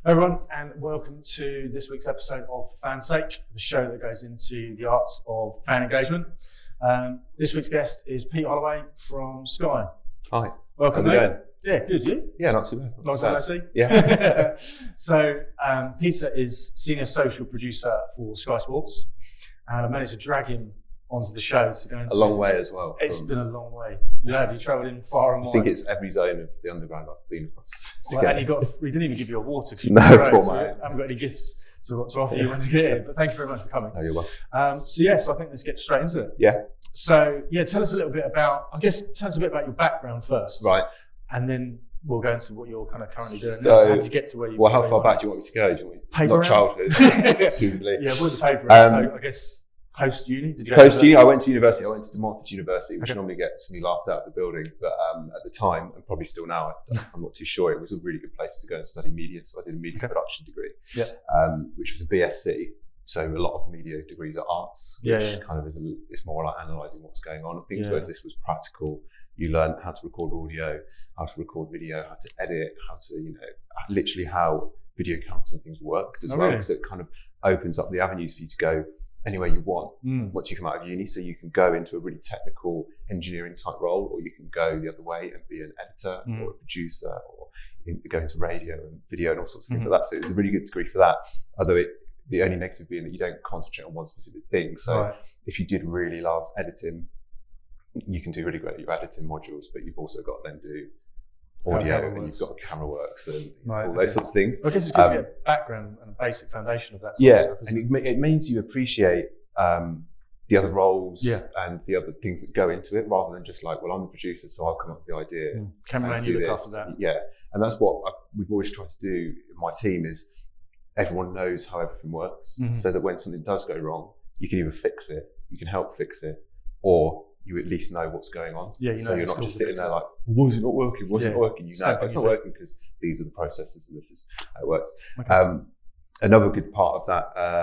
Everyone, and welcome to this week's episode of For Fan's Sake, the show that goes into the arts of fan engagement. This week's guest is Pete Holloway from Sky. Hi. Welcome, How's it mate. going? Yeah, good. You? Yeah, not too bad. Long time no see. Yeah. So, Peter is senior social producer for Sky Sports, and I managed to drag him onto the show to go into A long way as well. It's been a long way. You travelled in far and wide. I think it's every zone of the underground I've been across. Well, and we didn't even give you a water. No, so for I haven't got any gifts to offer you when you get here. But thank you very much for coming. No, you're welcome. So I think let's get straight into it. Yeah. So tell us a little bit about. Tell us a bit about your background first. Right. And then we'll go into what you're kind of currently doing. So, now. So how did you get to where you? Well, how far back do you want me to go? Do you want me paper not round? childhood, presumably. Yeah, with the paper. So I guess post uni. Did you go Post uni, I went to university. I went to De Montfort University, which normally gets me laughed out of the building, but at the time, and probably still now, I'm not too sure. It was a really good place to go and study media, so I did a media production degree, which was a BSc. So a lot of media degrees are arts, which kind of it's more like analysing what's going on. I think whereas this was practical. You learn how to record audio, how to record video, how to edit, how to, literally how video cameras and things worked as well. Really? So it kind of opens up the avenues for you to go anywhere you want once you come out of uni. So you can go into a really technical engineering type role, or you can go the other way and be an editor or a producer, or go into radio and video and all sorts of things like that. So it was a really good degree for that. Although the only negative being that you don't concentrate on one specific thing. So if you did really love editing, you can do really great at your editing modules, but you've also got to then do audio and you've got camera works and all those sorts of things. I guess it's good to get a background and a basic foundation of that sort of stuff. And it means you appreciate the other roles and the other things that go into it, rather than just like, well, I'm the producer, so I'll come up with the idea. Cameraman, you look after that. Yeah, and that's what we've always tried to do in my team is everyone knows how everything works, so that when something does go wrong, you can either fix it, you can help fix it, or you at least know what's going on. Yeah, so you're not just sitting there like, why is it not working? Why is it not working? You know, it's not working because these are the processes and this is how it works. Okay. Another good part of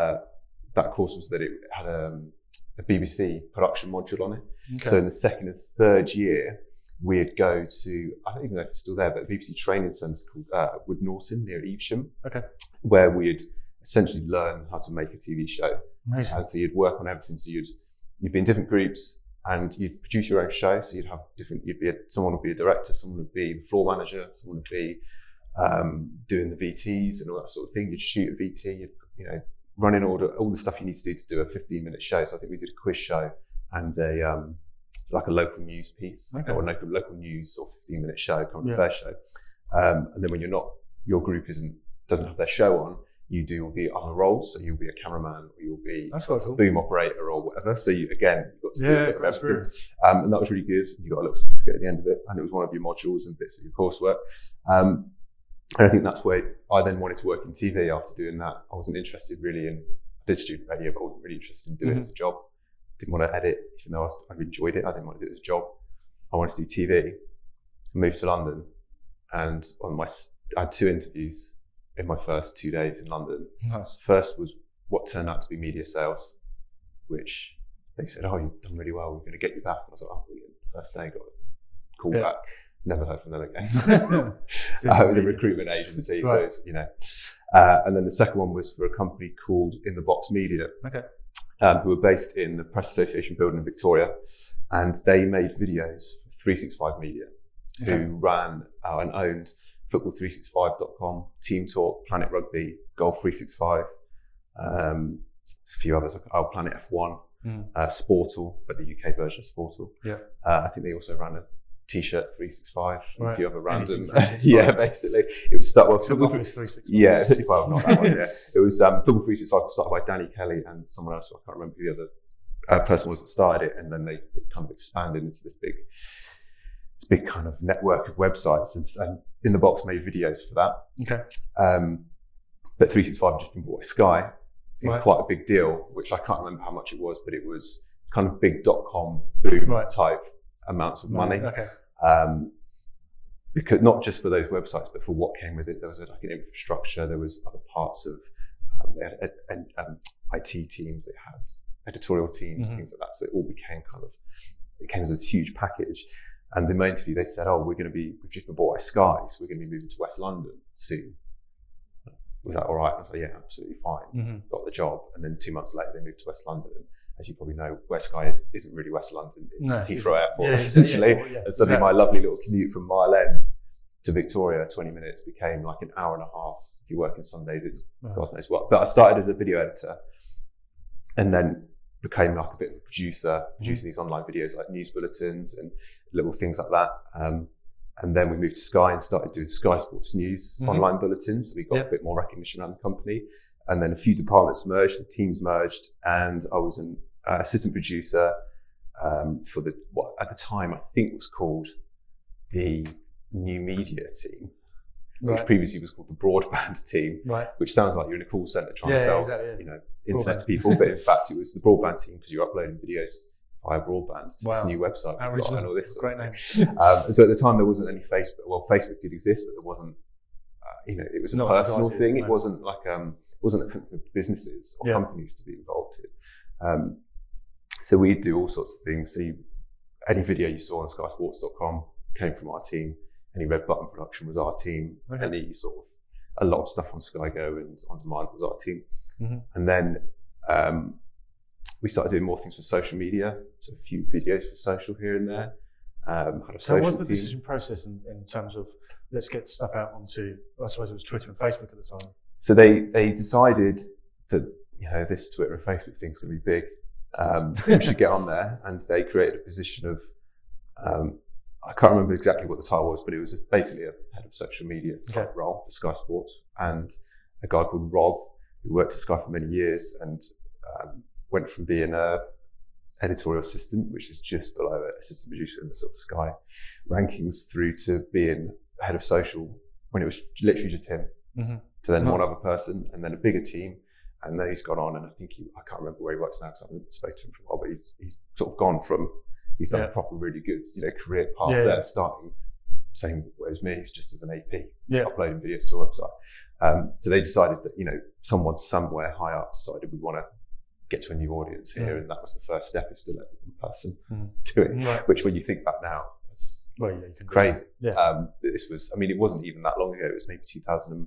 that course was that it had a BBC production module on it. Okay. So in the second and third year, we'd go to, I don't even know if it's still there, but a BBC training centre called Wood Norton near Evesham, where we'd essentially learn how to make a TV show. Amazing. And so you'd work on everything. So you'd be in different groups, and you'd produce your own show. So you'd have someone would be a director, someone would be the floor manager, someone would be doing the VTs and all that sort of thing. You'd shoot a VT, you'd run in order, all the stuff you need to do a 15-minute show. So I think we did a quiz show and like a local news piece or a local news or 15-minute show, kind of fair show. And then when your group doesn't have their show on, you do all the other roles, so you'll be a cameraman, or you'll be a boom operator, or whatever. So you got to do a bit of everything, and that was really good. You got a little certificate at the end of it, and it was one of your modules and bits of your coursework. And I think that's where I then wanted to work in TV after doing that. I wasn't interested really I did student radio, but I wasn't really interested in doing it as a job. Didn't want to edit, even though I enjoyed it. I didn't want to do it as a job. I wanted to do TV. Moved to London, and I had 2 interviews in my first 2 days in London. Nice. First was what turned out to be media sales, which they said, "Oh, you've done really well. We're going to get you back." And I was like, "Oh, brilliant!" First day, got a call back. Never heard from them again. It was a recruitment agency, so it's, and then the second one was for a company called In the Box Media, who were based in the Press Association building in Victoria, and they made videos for 365 Media, who ran and owned Football365.com, Team Talk, Planet Rugby, Golf 365, a few others like Our Planet F1, Sportal, but the UK version of Sportal. I think they also ran a T-shirt 365, and a few other random. Basically, it was started. Football 365. Yeah, well, not that one. It was Football 365 was started by Danny Kelly and someone else. I can't remember who the other person was that started it, and then it kind of expanded into this big kind of network of websites, and In the Box made videos for that. But 365 had just been bought by Sky in quite a big deal, which I can't remember how much it was, but it was kind of big .com boom type amounts of money. Because not just for those websites, but for what came with it. There was like an infrastructure, there was other parts of they had IT teams, they had editorial teams, things like that. So it all became it came as a huge package. And in my interview, they said, "Oh, we've just been bought by Sky, so we're going to be moving to West London soon." Was that all right? I was like, yeah, absolutely fine. Got the job. And then 2 months later, they moved to West London. And as you probably know, West Skye isn't really West London. It's Heathrow Airport, essentially. And suddenly my lovely little commute from Mile End to Victoria, 20 minutes, became like an hour and a half. If you work on Sundays, it's God knows what. But I started as a video editor and then became like a bit of a producer, producing these online videos like news bulletins and little things like that. And then we moved to Sky and started doing Sky Sports News online bulletins. So we got a bit more recognition around the company. And then a few departments merged, and teams merged, and I was an assistant producer for what at the time I think was called the New Media team, which previously was called the Broadband team, which sounds like you're in a call centre trying to sell internet to people, but in fact it was the Broadband team because you're uploading videos via broadband to this new website and all this great name. So at the time there wasn't any Facebook. Well, Facebook did exist, but there wasn't. It was a personal thing. It wasn't like wasn't for businesses or companies to be involved in. So we do all sorts of things. So any video you saw on SkySports.com came from our team. Any Red Button production was our team. Any a lot of stuff on Sky Go and On Demand was our team. And then we started doing more things for social media. So a few videos for social here and there. So what was the decision process in terms of let's get stuff out onto, I suppose it was Twitter and Facebook at the time? So they decided that, this Twitter and Facebook thing's going to be big. We should get on there. And they created a position of, I can't remember exactly what the title was, but it was basically a head of social media type role for Sky Sports. And a guy called Rob, who worked at Sky for many years and went from being a editorial assistant, which is just below assistant producer in the sort of Sky rankings, through to being head of social when it was literally just him, to then one other person and then a bigger team. And then he's gone on, and I think I can't remember where he works now because I haven't spoken to him for a while, but he's sort of gone from, he's done a proper, really good, career path there, starting same way as me, it's just as an AP, uploading videos to a website. So they decided that, someone somewhere high up decided we want to get to a new audience here, and that was the first step, is to let one person do it, which when you think back now, that's crazy. This was, it wasn't even that long ago, it was maybe 2010,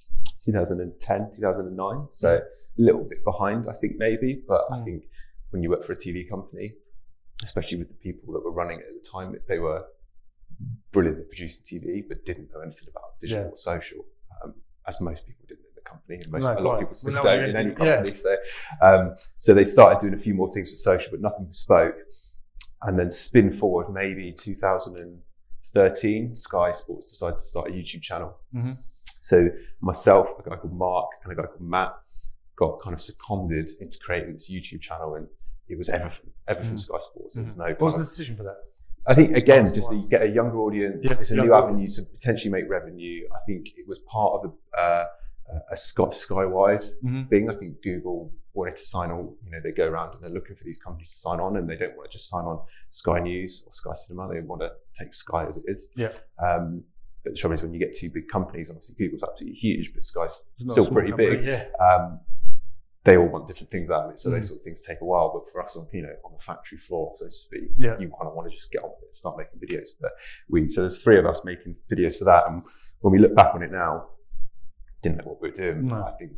2009, so a little bit behind, I think, maybe, but I think when you work for a TV company, especially with the people that were running it at the time, they were brilliant at producing TV, but didn't know anything about digital or social, as most people didn't in the company, and a lot of people still don't in any company. So they started doing a few more things for social, but nothing bespoke. And then spin forward, maybe 2013, Sky Sports decided to start a YouTube channel. So myself, a guy called Mark, and a guy called Matt got kind of seconded into creating this YouTube channel, and it was everything Sky Sports. There was no. What was the decision for that? I think again, just so you get a younger audience, it's a new avenue to potentially make revenue. I think it was part of a Skywide thing. I think Google wanted to sign on. They go around and they're looking for these companies to sign on, and they don't want to just sign on Sky News or Sky Cinema. They want to take Sky as it is. But the trouble is, when you get two big companies, obviously Google's absolutely huge, but Sky's still pretty big. They all want different things out of it, so those sort of things take a while. But for us, on the factory floor, so to speak, you kind of want to just get on with it, start making videos. But so there's three of us making videos for that, and when we look back on it now, didn't know what we were doing. I think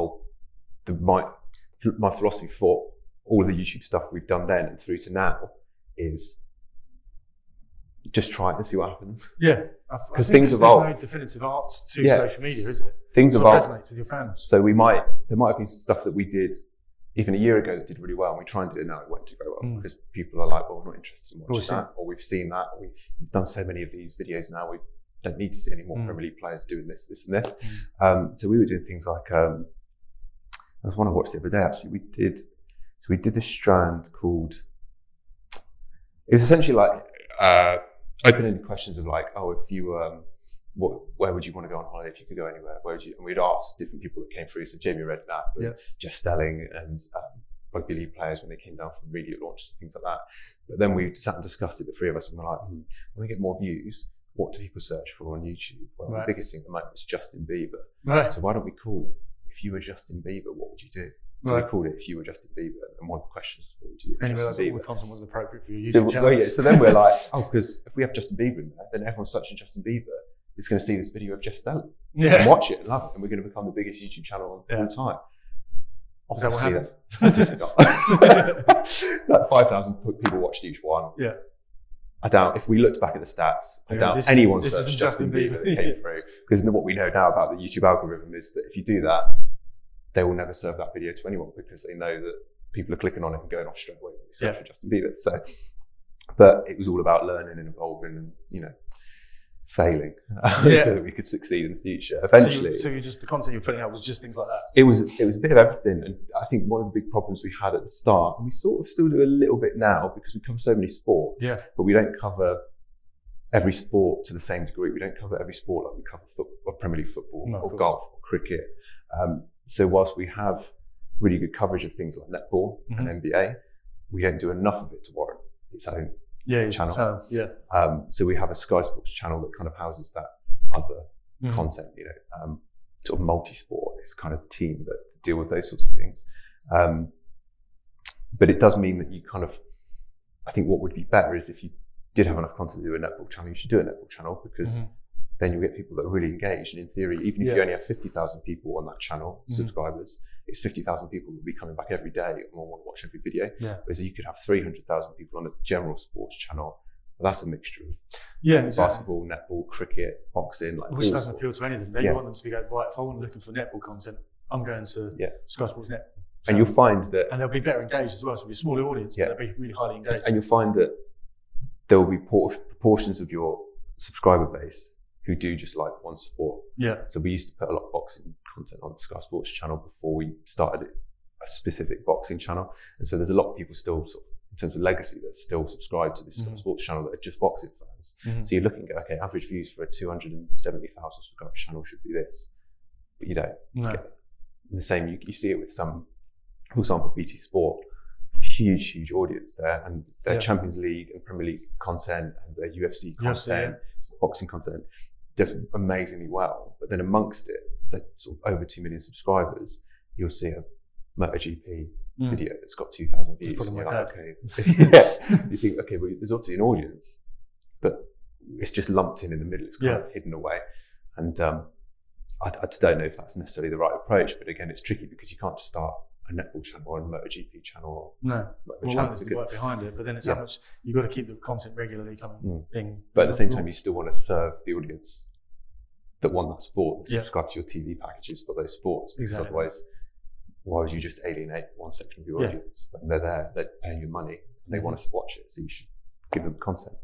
my philosophy for all of the YouTube stuff we've done then and through to now is just try it and see what happens. Because things evolve. There's no definitive art to social media, is it? Things evolve. Resonates with your fans. So there might have been stuff that we did even a year ago that did really well, and we try and do it now, it won't do very well because people are like, well, we're not interested in watching that, or we've seen that, or we've done so many of these videos now, we don't need to see any more Premier League players doing this, and this. So we were doing things like, there was one I watched the other day actually, we did this strand called, it was essentially like, open-ended questions of like, if you, where would you want to go on holiday if you could go anywhere? And we'd ask different people that came through, so Jamie Redknapp, and Jeff Stelling, and rugby league players when they came down from media launches, things like that. But then we sat and discussed it, the three of us, and we're like, when we get more views, what do people search for on YouTube? Well, the biggest thing at the moment is Justin Bieber. So why don't we call it, if you were Justin Bieber, what would you do? So we called it If You Were Justin Bieber, and one of the questions was, what would you do? And all the content wasn't appropriate for your YouTube channel. So then we're like, because if we have Justin Bieber in there, then everyone's searching Justin Bieber. is going to see this video of Jeff Stelling Yeah. and watch it and love it, and we're going to become the biggest YouTube channel of all time. Is that what happens? Obviously not. Like 5,000 people watched each one. Yeah. I doubt, if we looked back at the stats, I doubt anyone searched Justin Bieber that came through. Because what we know now about the YouTube algorithm is that if you do that, they will never serve that video to anyone, because they know that people are clicking on it and going off straight away when they search for Justin Bieber. So, but it was all about learning and evolving and, you know, failing so that we could succeed in the future. Eventually. So you just, the content you're putting out was just things like that? It was a bit of everything. And I think one of the big problems we had at the start, and we sort of still do a little bit now because we cover so many sports, but we don't cover every sport to the same degree. We don't cover every sport like we cover football, or Premier League football, or golf, or cricket. So whilst we have really good coverage of things like netball and NBA, we don't do enough of it to warrant its own channel. So we have a Sky Sports channel that kind of houses that other content, you know, sort of multi-sport. It's kind of the team that deal with those sorts of things. But it does mean that you kind of, I think what would be better is if you did have enough content to do a netball channel, you should do a netball channel, because then you'll get people that are really engaged. And in theory, even if you only have 50,000 people on that channel, subscribers, it's 50,000 people who will be coming back every day and will want to watch every video. Whereas you could have 300,000 people on a general sports channel. Well, that's a mixture of basketball, netball, cricket, boxing. Like, which doesn't appeal to any of them. They want them to be going, right, if I want looking for netball content, I'm going to Sky Sports Netball. So, and you'll find that... And they'll be better engaged as well. So it'll be a smaller audience, but they'll be really highly engaged. And you'll find that there will be proportions of your subscriber base who do just like one sport. So we used to put a lot of boxing content on the Sky Sports channel before we started a specific boxing channel. And so there's a lot of people still, sort of, in terms of legacy, that still subscribe to this Sky Sports channel that are just boxing fans. So you're looking at, okay, average views for a 270,000 subscriber channel should be this. But you don't. No. The same, you see it with some, for example, BT Sport, huge audience there, and their Champions League and Premier League content and their UFC content, boxing content does amazingly well. But then amongst it, the sort of over 2 million subscribers, you'll see a MotoGP video that's got 2,000 views. And you're like, okay, you think, okay, well, there's obviously an audience, but it's just lumped in the middle. It's kind of hidden away, and I don't know if that's necessarily the right approach. But again, it's tricky because you can't just start a netball channel or a MotoGP channel. One is the work behind it, but then it's how much you've got to keep the content regularly coming. But at the same time, you still want to serve the audience that want that sport, that subscribe to your TV packages for those sports. Because otherwise, why would you just alienate one section of your audience when they're there, they're paying you money, and they want us to watch it, so you should give them content.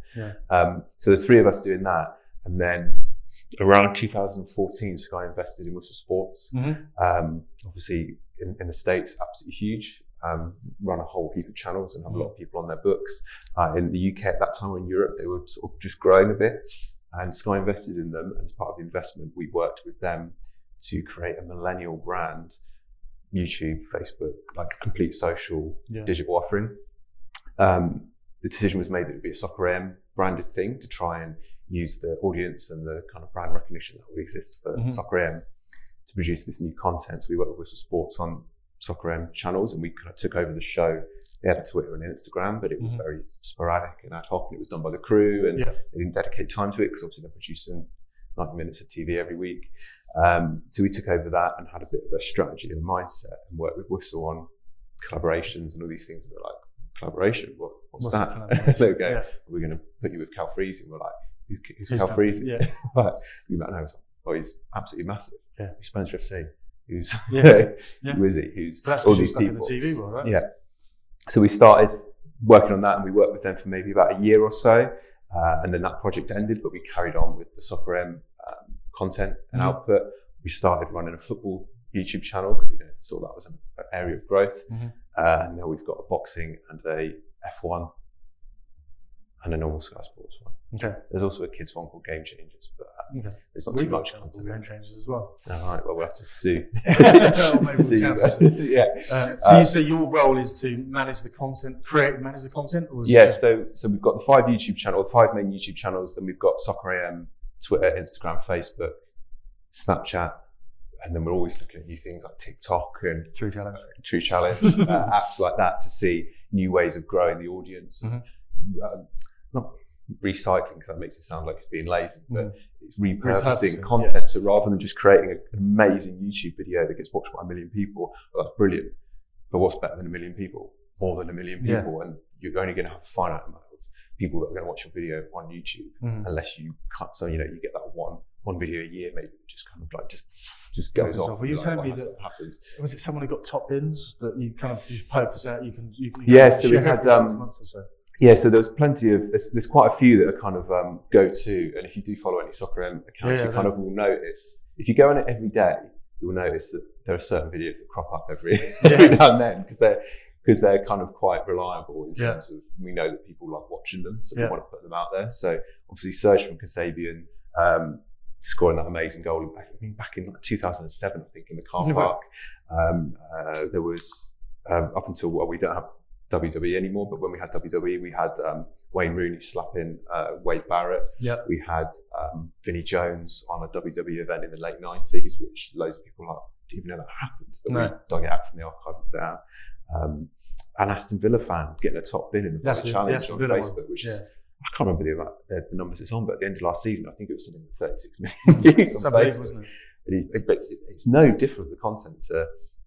So there's 3 of us doing that, and then around 2014, Sky invested in Whistle Sports. Obviously, in the States, absolutely huge. Run a whole heap of channels and have a lot of people on their books. In the UK at that time, or in Europe, they were sort of just growing a bit, and Sky invested in them. And as part of the investment, we worked with them to create a millennial brand, YouTube, Facebook, like a complete social digital offering. The decision was made that it would be a Soccer AM branded thing to try and use the audience and the kind of brand recognition that would exist for Soccer AM to produce this new content. So we worked with Whistle Sports on Soccer AM channels, and we kind of took over the show. They had a Twitter and an Instagram, but it was very sporadic and ad hoc, and it was done by the crew, and they didn't dedicate time to it because obviously they're producing 90 minutes of TV every week. So we took over that and had a bit of a strategy and mindset, and worked with Whistle on collaborations and all these things. We're like, collaboration? What's that? They go, we're going to put you with Cal Freezing. We're like, who's Cal Freezing? You might know. Oh, he's absolutely massive. He's Spencer FC. Who's who is he? Who's all these people? In the TV world, right? So we started working on that, and we worked with them for maybe about a year or so, and then that project ended. But we carried on with the Soccer AM content and output. We started running a football YouTube channel because we saw that was an area of growth, and now we've got a boxing and a F1 and a normal Sky Sports one. There's also a kids one called Game Changers, but there's not too much content. Game Changers as well. All right, well, we'll have to sue. So your role is to manage the content, create and manage the content? Or so we've got the 5 YouTube channels, 5 main YouTube channels, then we've got Soccer AM, Twitter, Instagram, Facebook, Snapchat, and then we're always looking at new things like TikTok and True Challenge, apps like that to see new ways of growing the audience. recycling, because that makes it sound like it's being lazy, but it's repurposing Yeah. content. So rather than just creating an amazing YouTube video that gets watched by 1 million people, well, that's brilliant. But what's better than 1 million people? More than 1 million people. And you're only going to have a finite amount of people that are going to watch your video on YouTube, unless you cut. So, you get that one video a year, maybe just kind of like just goes off. Were you telling me that happened? Was it someone who got top bins that you kind of just purpose out? You can yeah. So we had 6 months or so. Yeah, so there's plenty of there's quite a few that are kind of go-to, and if you do follow any Soccer M accounts, you kind of will notice, if you go on it every day, you'll notice that there are certain videos that crop up every now and then, because they're kind of quite reliable in terms of, we know that people love watching them, so we want to put them out there. So obviously Serge from Kasabian scoring that amazing goal back in like 2007, I think, in the car park. There was up until, well, we don't have WWE anymore, but when we had WWE, we had Wayne Rooney slapping Wade Barrett. Yep. We had Vinnie Jones on a WWE event in the late 90s, which loads of people didn't even know that happened. But we dug it out from the archive and put it out. An Aston Villa fan getting a top bin in the challenge on Facebook, which is, I can't remember the numbers it's on, but at the end of last season, I think it was something like 36 million views on Facebook. Wasn't it? But it's no different, the content, to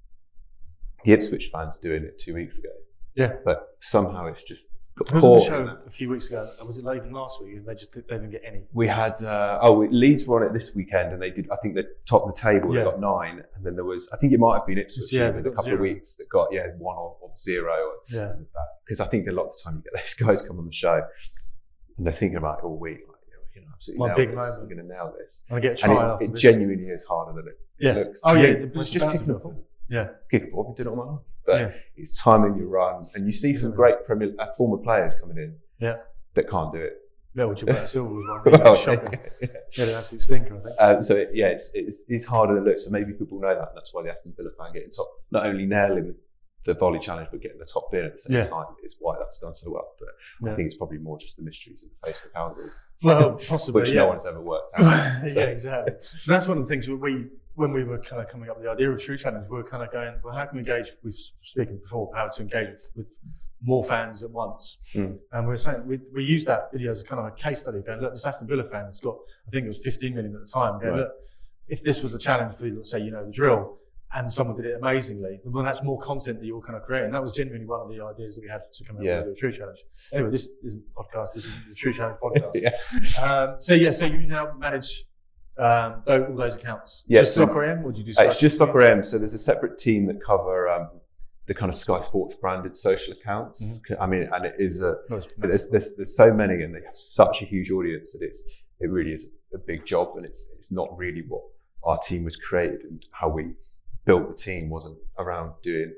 the Ipswich fans doing it 2 weeks ago. Yeah, but somehow it's just got caught. There was a show a few weeks ago. Was it even last week? And they didn't get any. We had Leeds were on it this weekend, and they did. I think they topped the table. They got 9, and then there was, I think it might have been Ipswich in a couple of weeks that got 1 or 0 or something like that. Because I think a lot of the time you get those guys come on the show, and they're thinking about it all week. Like, absolutely nail this. Moment. We're going to nail this. I get trial. It genuinely is harder than it looks. Oh yeah, it's just kicking the ball. Yeah, kick the ball. I've been doing it all my life. But it's timing your run, and you see some great former players coming in that can't do it. Yeah, which Gilberto Silva was one. Shocking. Yeah, an absolute stinker, I think. So it's harder than it looks. So maybe people know that, and that's why the Aston Villa fan getting top, not only nailing the volley challenge, but getting the top bin at the same time is why that's done so well. But I think it's probably more just the mysteries of the Facebook algorithm. Well, possibly, which no one's ever worked out. Yeah, exactly. So that's one of the things when we were kind of coming up with the idea of True Challenge, we were kind of going, well, how can we engage? We've speaking before how to engage with more fans at once, and we were saying we used that video as kind of a case study, going, look, this Aston Villa fan has got, I think it was 15 million at the time. Going, look, if this was a challenge for, let's say, the drill, and someone did it amazingly, then that's more content that you're kind of creating. That was genuinely one of the ideas that we had to come up with the True Challenge. Anyway, this isn't a podcast. This is the True Challenge podcast. So you now manage all those accounts. Just Soccer M, or do you do? It's just Soccer M. So there's a separate team that cover the kind of Sky Sports branded social accounts. I mean, and it is there's so many, and they have such a huge audience that it really is a big job, and it's not really what our team was created, and how we built the team wasn't around doing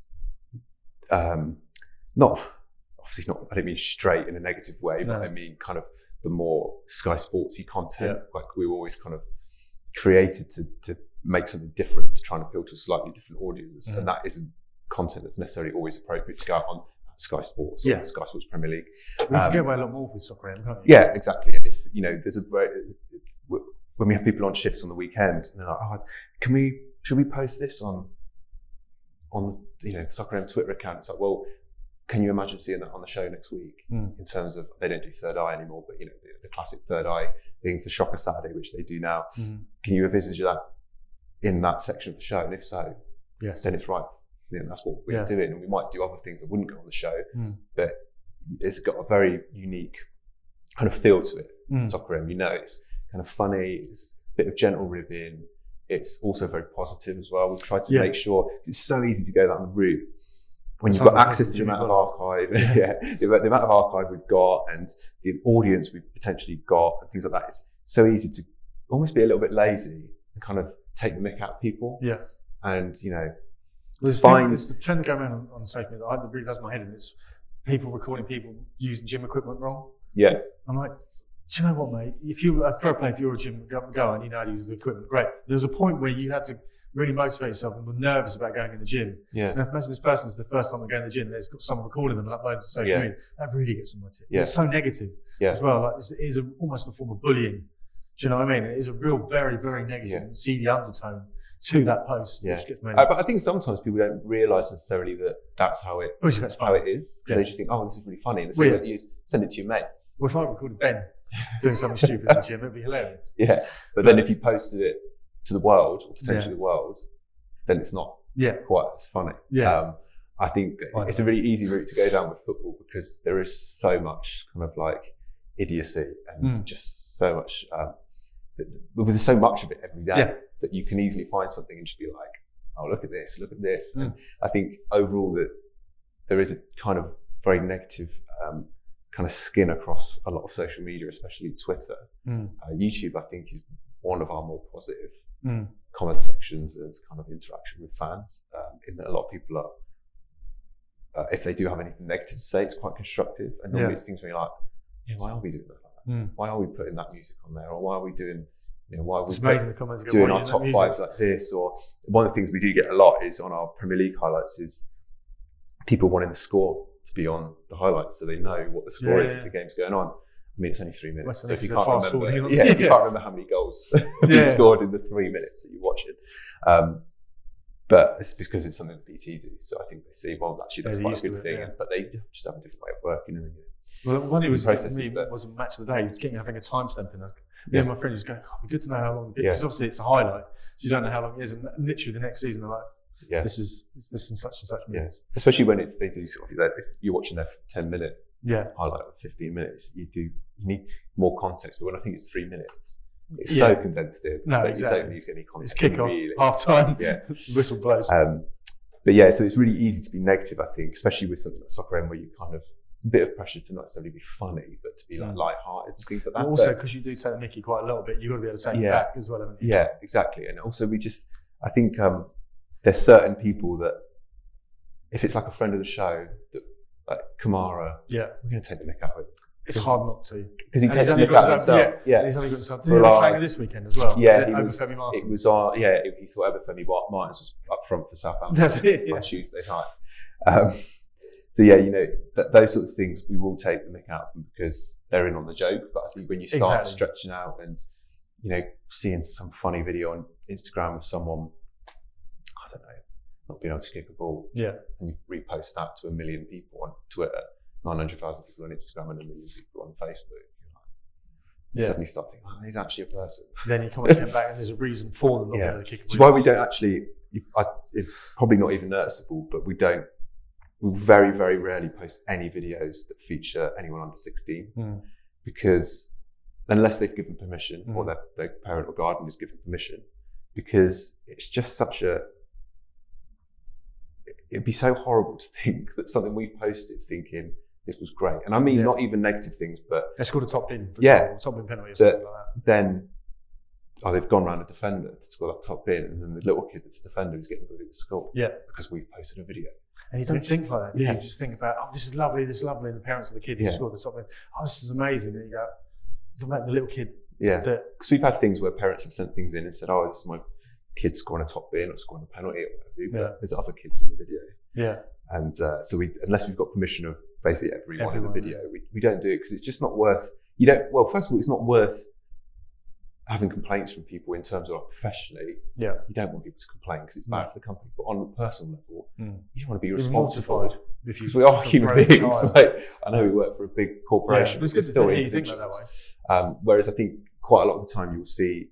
not, I don't mean straight in a negative way, but I mean kind of the more Sky Sportsy content. Like, we were always kind of created to make something different, to try and appeal to a slightly different audience, and that isn't content that's necessarily always appropriate to go out on Sky Sports or Sky Sports Premier League. We can get away a lot more with Soccer M, can't we? Yeah, exactly. It's, there's when we have people on shifts on the weekend, and they're like, should we post this on the Soccer M Twitter account? It's like, well, can you imagine seeing that on the show next week? In terms of, they don't do Third Eye anymore, but the classic Third Eye things, the Shocker Saturday, which they do now. Can you envisage that in that section of the show? And if so, then it's right. That's what we're doing. And we might do other things that wouldn't go on the show, but it's got a very unique kind of feel to it. Soccer M, it's kind of funny. It's a bit of gentle ribbing. It's also very positive as well. We've tried to make sure, it's so easy to go down the route when you've got access to the amount of archive, the amount of archive we've got, and the audience we've potentially got, and things like that. It's so easy to almost be a little bit lazy and kind of take the mick out of people. Yeah. And, there's the trend that go around on social media that really does my head in. It's people recording people using gym equipment wrong. Yeah. I'm like, do you know what, mate? If you're a pro player, if you're a gym goer and you know how to use the equipment, great. There was a point where you had to really motivate yourself and were nervous about going in the gym. Yeah. And imagine this person's the first time they're going to the gym and there's got someone recording them and uploading to social media. That really gets on my tip. It's so negative as well. Like, it is almost a form of bullying. Do you know what I mean? It is a real, very, very negative and seedy undertone to that post. Yeah. Which gets made But I think sometimes people don't realise necessarily that that's how it is. Yeah. They just think, oh, this is really funny. And so you send it to your mates. Well, if I recorded Ben doing something stupid in the gym, it'd be hilarious. Yeah. But then if you posted it to the world, or potentially the world, then it's not quite as funny. Yeah. I think it's a really easy route to go down with football because there is so much kind of like idiocy and just so much, there's so much of it every day that you can easily find something and just be like, oh, look at this. And I think overall that there is a kind of very negative kind of skin across a lot of social media, especially Twitter. YouTube, I think, is one of our more positive comment sections and kind of interaction with fans, in that a lot of people are, if they do have anything negative to say, it's quite constructive. And normally it's things where you're like, why are we doing that like that? Why are we putting that music on there? Or why are we doing, why are we doing our top fives like this? Or one of the things we do get a lot is on our Premier League highlights is people wanting the score to be on the highlights so they know what the score is as the game's going on. I mean, it's only 3 minutes. So if you can't remember, if you can't remember how many goals you scored in the 3 minutes that you watch it. But it's because it's something that BT do. So I think they see, well, actually that's quite a good thing. But they just have a different way of working. And well, one it was me wasn't match of the day. He was having a timestamp in there. Me and my friend was going, oh, it'd be good to know how long. Because obviously it's a highlight, so you don't know how long it is. And literally the next season, they're like, this is such and such minutes. Especially when they do sort of, if you're watching their 10-minute highlight of 15 minutes, you need more context. But when I think it's 3 minutes, it's so condensed in that you don't need any context. It's kick-off, really. Half-time, whistle blows. But yeah, so it's really easy to be negative, I think, especially with something like Soccer Aim, where you kind of a bit of pressure to not necessarily be funny, but to be like light-hearted and things like that. Well, also, because you do take the mickey quite a little bit, you've got to be able to take it back as well, haven't you? Yeah, exactly. And also, I think there's certain people that, if it's like a friend of the show, that like Kamara, we're going to take the mick out of it. It's hard not to. Because he takes the mick out of himself. Yeah. He's only got something. He was playing this weekend as well. Yeah, he was. It was he thought Obafemi Martins was up front for Southampton. That's it. On Tuesday night. So yeah, those sorts of things we will take the mick out of them because they're in on the joke. But I think when you start stretching out and seeing some funny video on Instagram of someone, I don't know, not being able to kick a ball, and you repost that to 1 million people on Twitter, 900,000 people on Instagram, and 1 million people on Facebook, you suddenly start thinking, oh, he's actually a person. Then you come back and there's a reason for them not being able to kick a ball. Which is why we don't actually. It's probably not even noticeable, but we very, very rarely post any videos that feature anyone under 16 because unless they've given permission or their parent or guardian has given permission, because it's just it'd be so horrible to think that something we've posted thinking this was great. And I mean, not even negative things, but they scored a top bin, top bin penalty or something like that. Then, they've gone around a defender to score that top bin, and then the little kid that's the defender is getting bullied at school. Yeah. Because we've posted a video. And you don't think like that, do you? You just think about, oh, this is lovely, and the parents of the kid who scored the top bin, oh, this is amazing. And you go, it's about the little kid. Yeah. Because we've had things where parents have sent things in and said, oh, this is my kid scoring a top bin or scoring a penalty or whatever. But there's other kids in the video. Yeah. And so unless we've got permission of basically everyone in the video, we don't do it because it's just not worth. First of all, it's not worth having complaints from people in terms of professionally. Yeah. You don't want people to complain because it's bad for the company. But on a personal level, you don't want to be responsible because we are human beings. I know we work for a big corporation, but it's good to hear you think that way. Whereas I think quite a lot of the time you'll see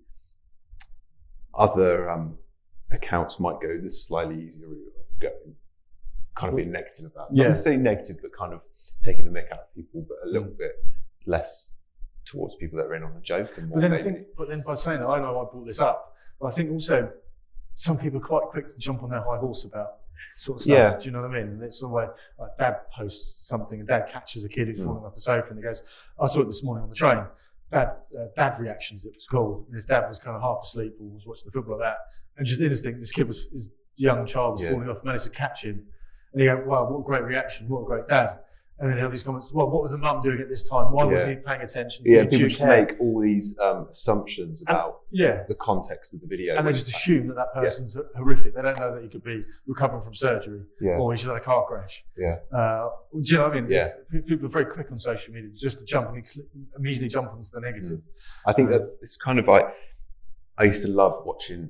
other accounts might go this slightly easier route of going kind of being negative about it. Not necessarily negative, but kind of taking the mick out of people, but a little bit less towards people that are in on the joke. And more but then by saying that, I know I brought this up, but I think also some people are quite quick to jump on their high horse about sort of stuff. Yeah. Do you know what I mean? And it's the way like Dad posts something and Dad catches a kid who's falling off the sofa and he goes, I saw it this morning on the train. Dad reactions, it was called. And his dad was kind of half asleep or was watching the football like that. And just instinct, his young child was falling off, managed to catch him. And he go, wow, what a great reaction, what a great dad. And then he'll have these comments, well, what was the mum doing at this time? Why wasn't he paying attention? Yeah, people just make all these assumptions about the context of the video. And they just assume that person's horrific. They don't know that he could be recovering from surgery or he's had a car crash. Yeah. Do you know what I mean? Yeah. People are very quick on social media just to jump and immediately jump onto the negative. I think it's kind of like, I used to love watching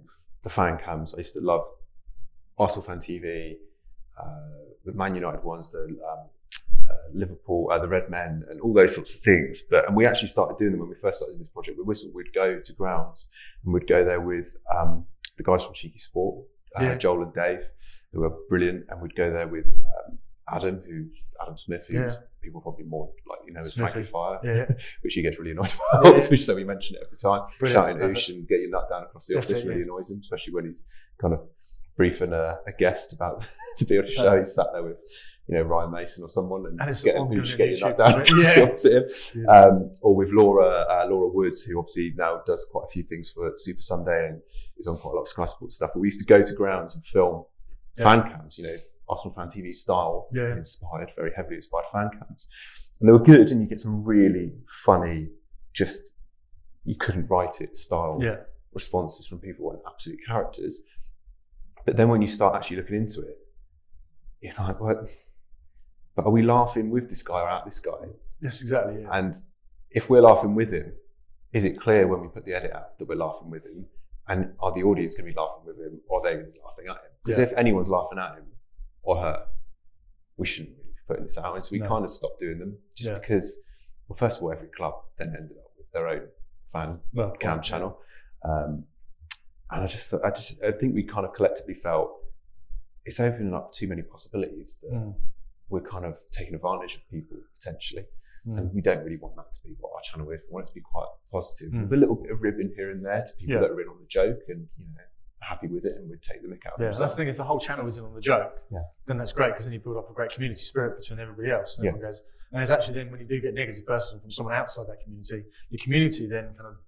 the fan cams. I used to love Arsenal Fan TV, the Man United ones, the Liverpool, the Red Men, and all those sorts of things. And we actually started doing them when we first started this project. We'd go to grounds and we'd go there with the guys from Cheeky Sport, Joel and Dave, who were brilliant, and we'd go there with Adam Smith, who's people probably more like as Frankie Fire, which he gets really annoyed about, so we mention it every time. Shouting oosh and get your nut down across the office really annoys him, especially when he's kind of briefing a guest about to be on a show. He's sat there with Ryan Mason or someone and get your nut down across him. Or with Laura Woods, who obviously now does quite a few things for Super Sunday and is on quite a lot of Sky Sports stuff. But we used to go to grounds and film fan cams, Arsenal Fan TV style, very heavily inspired fan cams. And they were good, and you get some really funny, just, you couldn't write it style responses from people and absolute characters. But then when you start actually looking into it, you're like, what? But are we laughing with this guy or at this guy? Yes, exactly. Yeah. And if we're laughing with him, is it clear when we put the edit out that we're laughing with him? And are the audience going to be laughing with him, or are they going to be laughing at him? Because if anyone's laughing at him or her, we shouldn't really be putting this out. And so we kind of stopped doing them just because, well, first of all, every club then ended up with their own fan cam channel. And I think we kind of collectively felt it's opening up too many possibilities that we're kind of taking advantage of people potentially. And we don't really want that to be what our channel is. We want it to be quite positive with a little bit of ribbon here and there to people that are in on the joke and happy with it, and we'd take the mick out of it. So that's the thing, if the whole channel is in on the joke, then that's great, because then you build up a great community spirit between everybody else. And everyone goes, and it's actually then when you do get negative person from someone outside that community, the community then kind of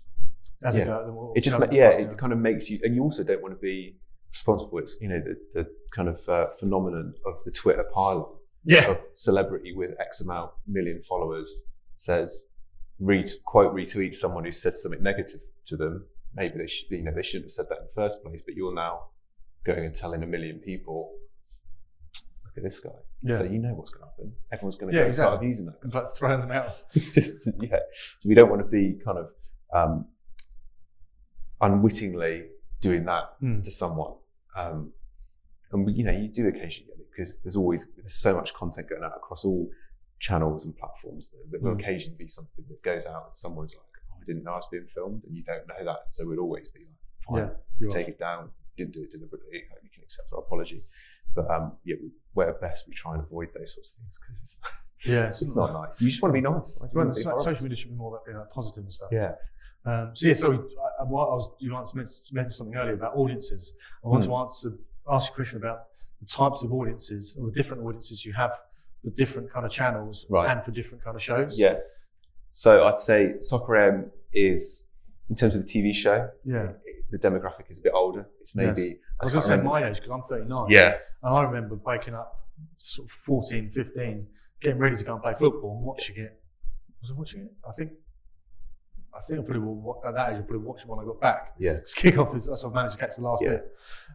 it kind of makes you, and you also don't want to be responsible. It's the kind of phenomenon of the Twitter pile of celebrity with X amount million followers says quote retweet someone who said something negative to them. Maybe they shouldn't have said that in the first place, but you're now going and telling 1 million people, look at this guy. So you know what's going to happen. Everyone's going to start abusing that guy. Like throwing them out. So we don't want to be kind of unwittingly doing that to someone. And you do occasionally get it, because there's so much content going out across all channels and platforms that will occasionally be something that goes out and someone's like, I didn't know I was being filmed, and you don't know that. So we'd always be like, fine, take it down. Didn't do it deliberately. Hope you can accept our apology. But where best we try and avoid those sorts of things, because it's not nice. You just want to be nice. Social media should be more about being positive and stuff. You mentioned something earlier about audiences. I want to ask you a question about the types of audiences, or the different audiences you have for different kind of channels and for different kind of shows. So I'd say Soccer AM is, in terms of the TV show, the demographic is a bit older. It's maybe... I was going to say my age, because I'm 39. And I remember waking up sort of 14, 15, getting ready to go and play football and watching it. Was I watching it? I think I probably will, at that age, I probably watched it when I got back. Because kick-off is, I've managed to catch the last bit.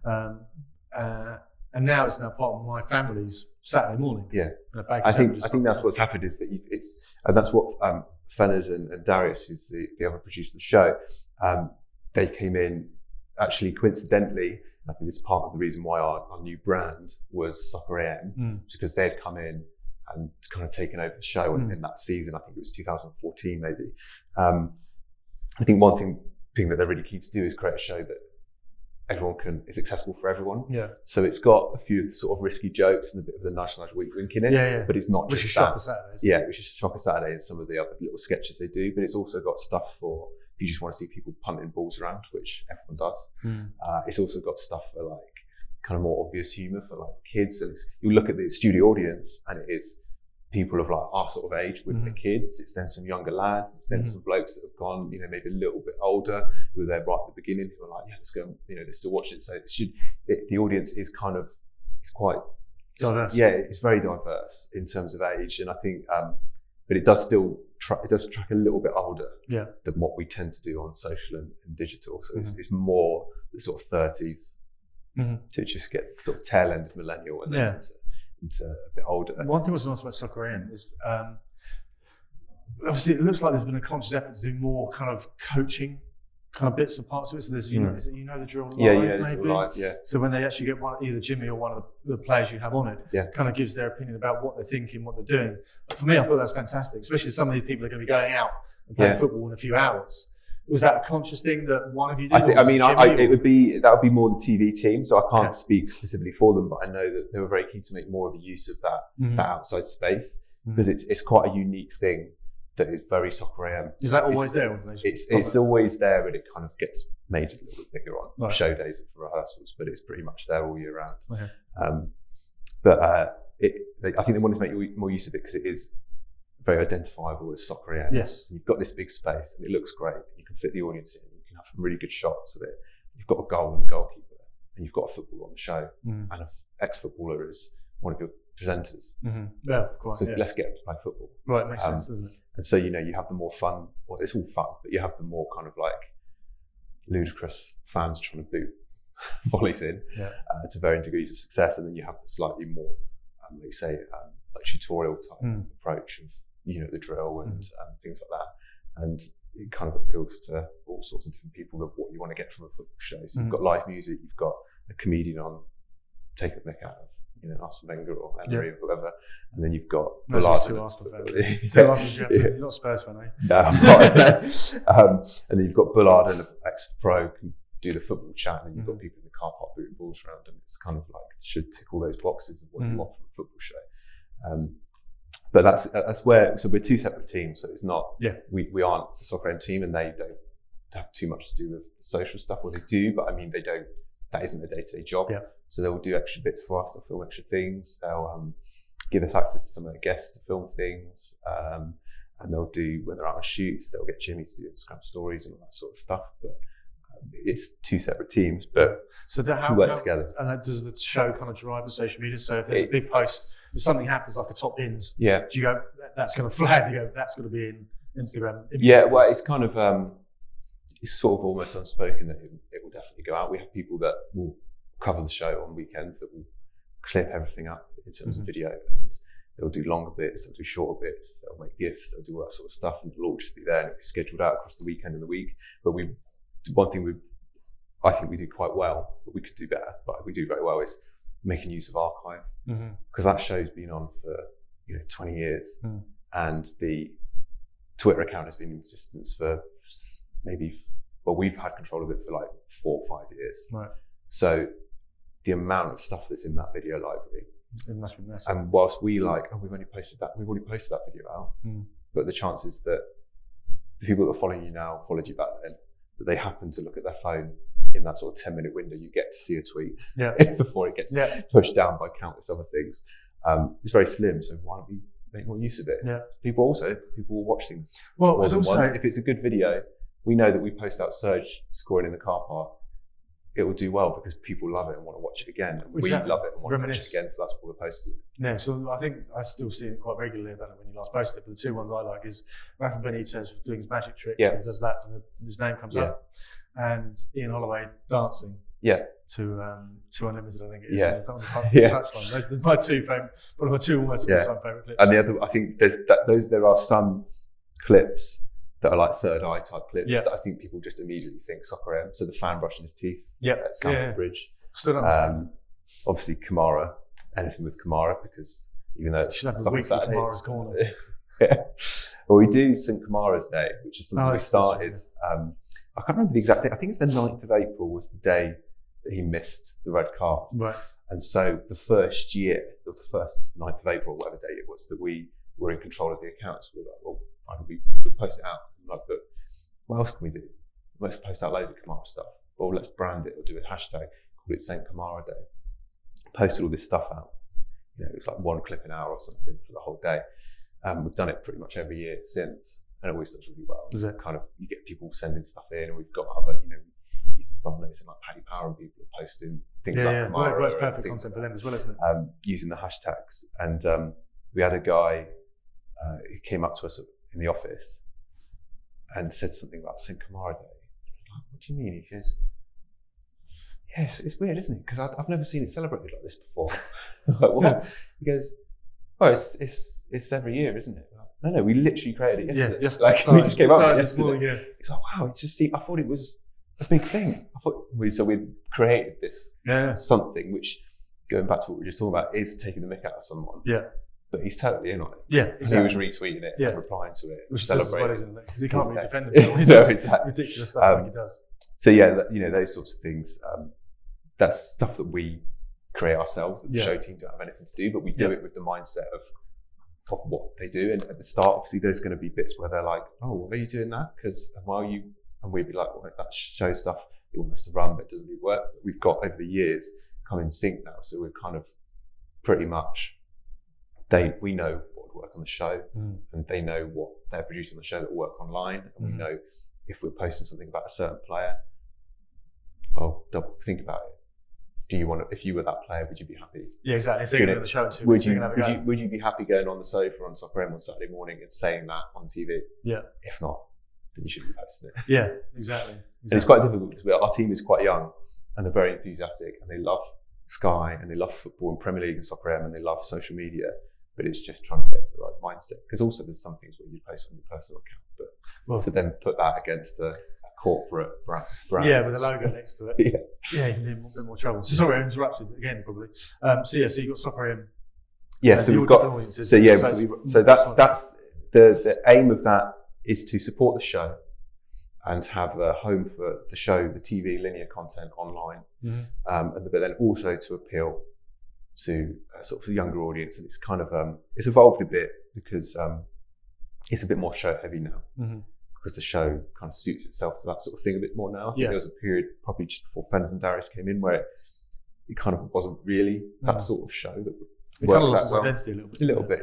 And now it's now part of my family's Saturday morning. I think that's what's happened, is that and that's what Fenners and Darius, who's the other producer of the show, they came in actually coincidentally. I think this is part of the reason why our new brand was Soccer AM, because they had come in and kind of taken over the show in that season. I think it was 2014 maybe. I think one thing that they're really keen to do is create a show that everyone is accessible for everyone. So it's got a few of the sort of risky jokes and a bit of the nudge wink in it. But it's not just that. Which is Shocker Saturday and some of the other little sketches they do. But it's also got stuff for if you just want to see people punting balls around, which everyone does. It's also got stuff for like kind of more obvious humour for like kids. And you look at the studio audience, and it is people of like our sort of age with the kids. It's then some younger lads. It's then some blokes that have gone, maybe a little bit older, who are there right at the beginning, who are like, let's go. They're still watching it. So the audience is kind of, it's quite diverse. It's very diverse in terms of age, and I think, but it does still track a little bit older than what we tend to do on social and digital. So it's more the sort of 30s to just get sort of tail end of millennial and then into a bit older. One thing I was nice about Soccer AM is obviously it looks like there's been a conscious effort to do more kind of coaching kind of bits and parts of it. So there's, you know the drill live, the drill live, So when they actually get either Jimmy or one of the players you have on it, kind of gives their opinion about what they're thinking, what they're doing. But for me, I thought that was fantastic, especially some of these people are going to be going out and playing football in a few hours. Was that a conscious thing that one of you did? That would be more the TV team. So I can't speak specifically for them, but I know that they were very keen to make more of a use of that outside space, because it's quite a unique thing that is very Soccer AM. Is that always there? It's always there, but it kind of gets made a little bit bigger on show days and for rehearsals, but it's pretty much there all year round. I think they wanted to make more use of it because it is very identifiable as Soccer AM. Yes. You've got this big space and it looks great. You can fit the audience in. You can have some really good shots of it. You've got a goal and a goalkeeper, and you've got a footballer on the show, and an ex-footballer is one of your presenters. Yeah, quite. So let's get them to play football. Right, it makes sense, doesn't it? And so, you have the more fun, well, it's all fun, but you have the more kind of like ludicrous fans trying to boot volleys in to varying degrees of success. And then you have the slightly more, like say, like tutorial type approach of, the drill and things like that. And it kind of appeals to all sorts of different people of what you want to get from a football show. So you've got live music, you've got a comedian on, take a mick out of, Arsene Wenger or Emery or whoever, and then you've got Bullard. Two Arsenal fans. You're not Spurs fan, are you? No, I'm not. And then you've got Bullard and an ex-pro can do the football chat, and then you've got people in the car park booting balls around, and it's kind of like should tick all those boxes of what you want from a football show. But that's where, so we're two separate teams, so it's not, we aren't the Soccer AM team, and they don't have too much to do with the social stuff, or they do, but I mean, that isn't their day-to-day job. Yeah. So they'll do extra bits for us, they'll film extra things, they'll give us access to some of their guests to film things, and they'll do, when they're out on shoots, they'll get Jimmy to do Instagram stories and all that sort of stuff. But it's two separate teams, but we work together. And does the show kind of drive the social media? So if there's a big post, if something happens like a top bins, do you go, that's going to flag, you go, that's going to be in Instagram? Yeah, well, it's kind of, it's sort of almost unspoken that it will definitely go out. We have people that will cover the show on weekends that will clip everything up in terms of video, and they'll do longer bits, they'll do shorter bits, they'll make GIFs, they'll do all that sort of stuff, and it'll all just be there and it'll be scheduled out across the weekend and the week. But one thing I think we do quite well, but we could do better, but we do very well, is making use of archive, because that show's been on for 20 years, and the Twitter account has been in existence for we've had control of it for like 4 or 5 years. Right. So the amount of stuff that's in that video library, it must be massive. And whilst we've already posted that video out, but the chances that the people that are following you now followed you back then, that they happen to look at their phone in that sort of 10-minute window, you get to see a tweet before it gets pushed down by countless other things. It's very slim, so why don't we make more use of it? Yeah. People will watch things more than once. If it's a good video, we know that we post out Serge scoring in the car park, it will do well because people love it and want to watch it again. And we love it and want to watch it again, so that's why we posted it. Yeah, so I think I still see it quite regularly. I don't know when you last posted it, but the two ones I like is Rafa Benitez doing his magic trick. Yeah. He does that and his name comes up. And Ian Holloway dancing. Yeah. To Unlimited, I think it is. Yeah. Touchline. Those are my two favourite, one of my two almost all-time favourite clips. And the other, I think there are some clips that are like third eye type clips that I think people just immediately think Soccer AM. So the fan brushing his teeth at Stamford Bridge. Still don't understand. Obviously Kamara, anything with Kamara, because even though it's something Saturday, Kamara's corner. Well, we do St Kamara's Day, which is something we started. I can't remember the exact date. I think it's the 9th of April was the day that he missed the red card. Right. And so the first year, or the first 9th of April, whatever day it was, that we were in control of the accounts, we were like, well, we'll post it out. I'm like, but what else can we do? Let's post out loads of Kamara stuff. Or let's brand it or do a hashtag, call it St. Kamara Day. Posted all this stuff out. It was like 1 clip an hour or something for the whole day. We've done it pretty much every year since, and it always does really well. Is it? Kind of, you get people sending stuff in, and we've got other, you used to start noticing like Paddy Power and people are posting things like Kamara. Well, it's perfect content for them as well, isn't it? Using the hashtags. And we had a guy who came up to us in the office and said something about St. Kamara Day. Like, what do you mean? He goes, yes, it's weird, isn't it? Because I've never seen it celebrated like this before. Like, what? He goes, oh, it's every year, isn't it? Like, No, we literally created it yesterday. Yeah, just like we just came up with it yesterday. morning, yeah. It's like, wow, it just seemed, I thought it was a big thing. So we created this something which, going back to what we were just talking about, is taking the mick out of someone. Yeah. But he's totally in on it. Yeah, exactly. He was retweeting it and replying to it, which is celebrating. isn't it? Because he can't really defend himself. It's No, exactly. ridiculous stuff like he does. So yeah, those sorts of things. That's stuff that we create ourselves. That the show team don't have anything to do, but we do it with the mindset of what they do. And at the start, obviously, there's going to be bits where they're like, "Oh, why are you doing that?" Because and we'd be like, "Well, that show stuff you want us to run, but it doesn't really work." But we've got over the years come in sync now, so we're kind of pretty much. We know what would work on the show, and they know what they're producing on the show that will work online, and we know if we're posting something about a certain player. Well, think about it. Do you want to? If you were that player, would you be happy? Yeah, exactly. Thinking of the show, would you be happy going on the sofa on Soccer M on Saturday morning and saying that on TV? Yeah. If not, then you shouldn't be posting it. Yeah, exactly. And it's quite difficult because our team is quite young and they're very enthusiastic and they love Sky and they love football and Premier League and Soccer M and they love social media. But it's just trying to get the right mindset, because also there's some things where you post on your personal account, but to then put that against a corporate brand. Yeah, with a logo next to it. Yeah, you can do a bit more trouble. So sorry, I interrupted again, probably. So you've got Soccer M. Yeah, so we've got. So that's the aim of that is to support the show and have a home for the show, the TV linear content online, but then also to appeal to sort of a younger audience. And it's kind of it's evolved a bit because it's a bit more show heavy now, because the show kind of suits itself to that sort of thing a bit more now. I think there was a period probably just before Fenners and Darius came in where it kind of wasn't really that sort of show that it kind of lost its identity a little bit.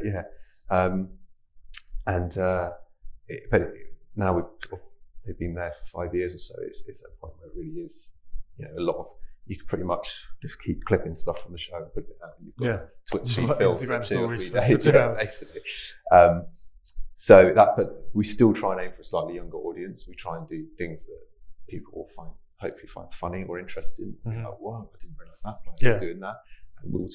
But now they've been there for 5 years or so. It's at a point where it really is, a lot of. You can pretty much just keep clipping stuff from the show and putting it out. And you've got Twitter feed filled Instagram for 2 or 3 stories days, for 2 hours. basically. But we still try and aim for a slightly younger audience. We try and do things that people will hopefully find funny or interesting. Like, wow, I didn't realise that player was doing that. And we'll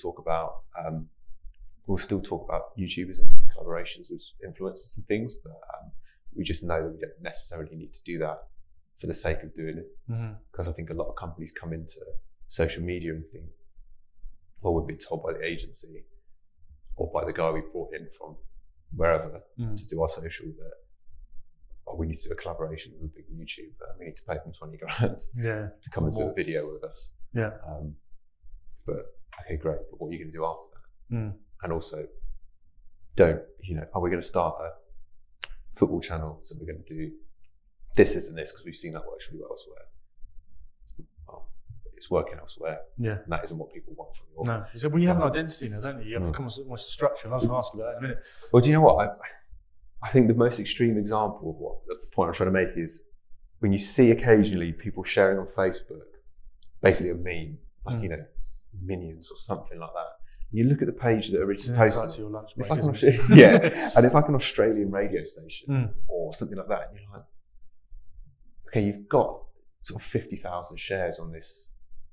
still talk about YouTubers and doing collaborations with influencers and things, but we just know that we don't necessarily need to do that for the sake of doing it, because I think a lot of companies come into social media and think, well, we've been told by the agency or by the guy we brought in from wherever to do our social that we need to do a collaboration with a big YouTuber. We need to pay them 20 grand to come and do a video with us. Yeah. But okay, great. But what are you going to do after that? And also, are we going to start a football channel? So we're going to do this, isn't this, because we've seen that works really well elsewhere. Well, it's working elsewhere. Yeah. And that isn't what people want from you. No. So when you have an identity now, don't you? You have to come with a structure. And I was going to ask you about that in a minute. Well, do you know what? I think the most extreme example of the point I'm trying to make is when you see occasionally people sharing on Facebook basically a meme, like, Minions or something like that. You look at the page that originally posted. It's like your lunch break, like and it's like an Australian radio station or something like that. And you're like, okay, you've got sort of 50,000 shares on this,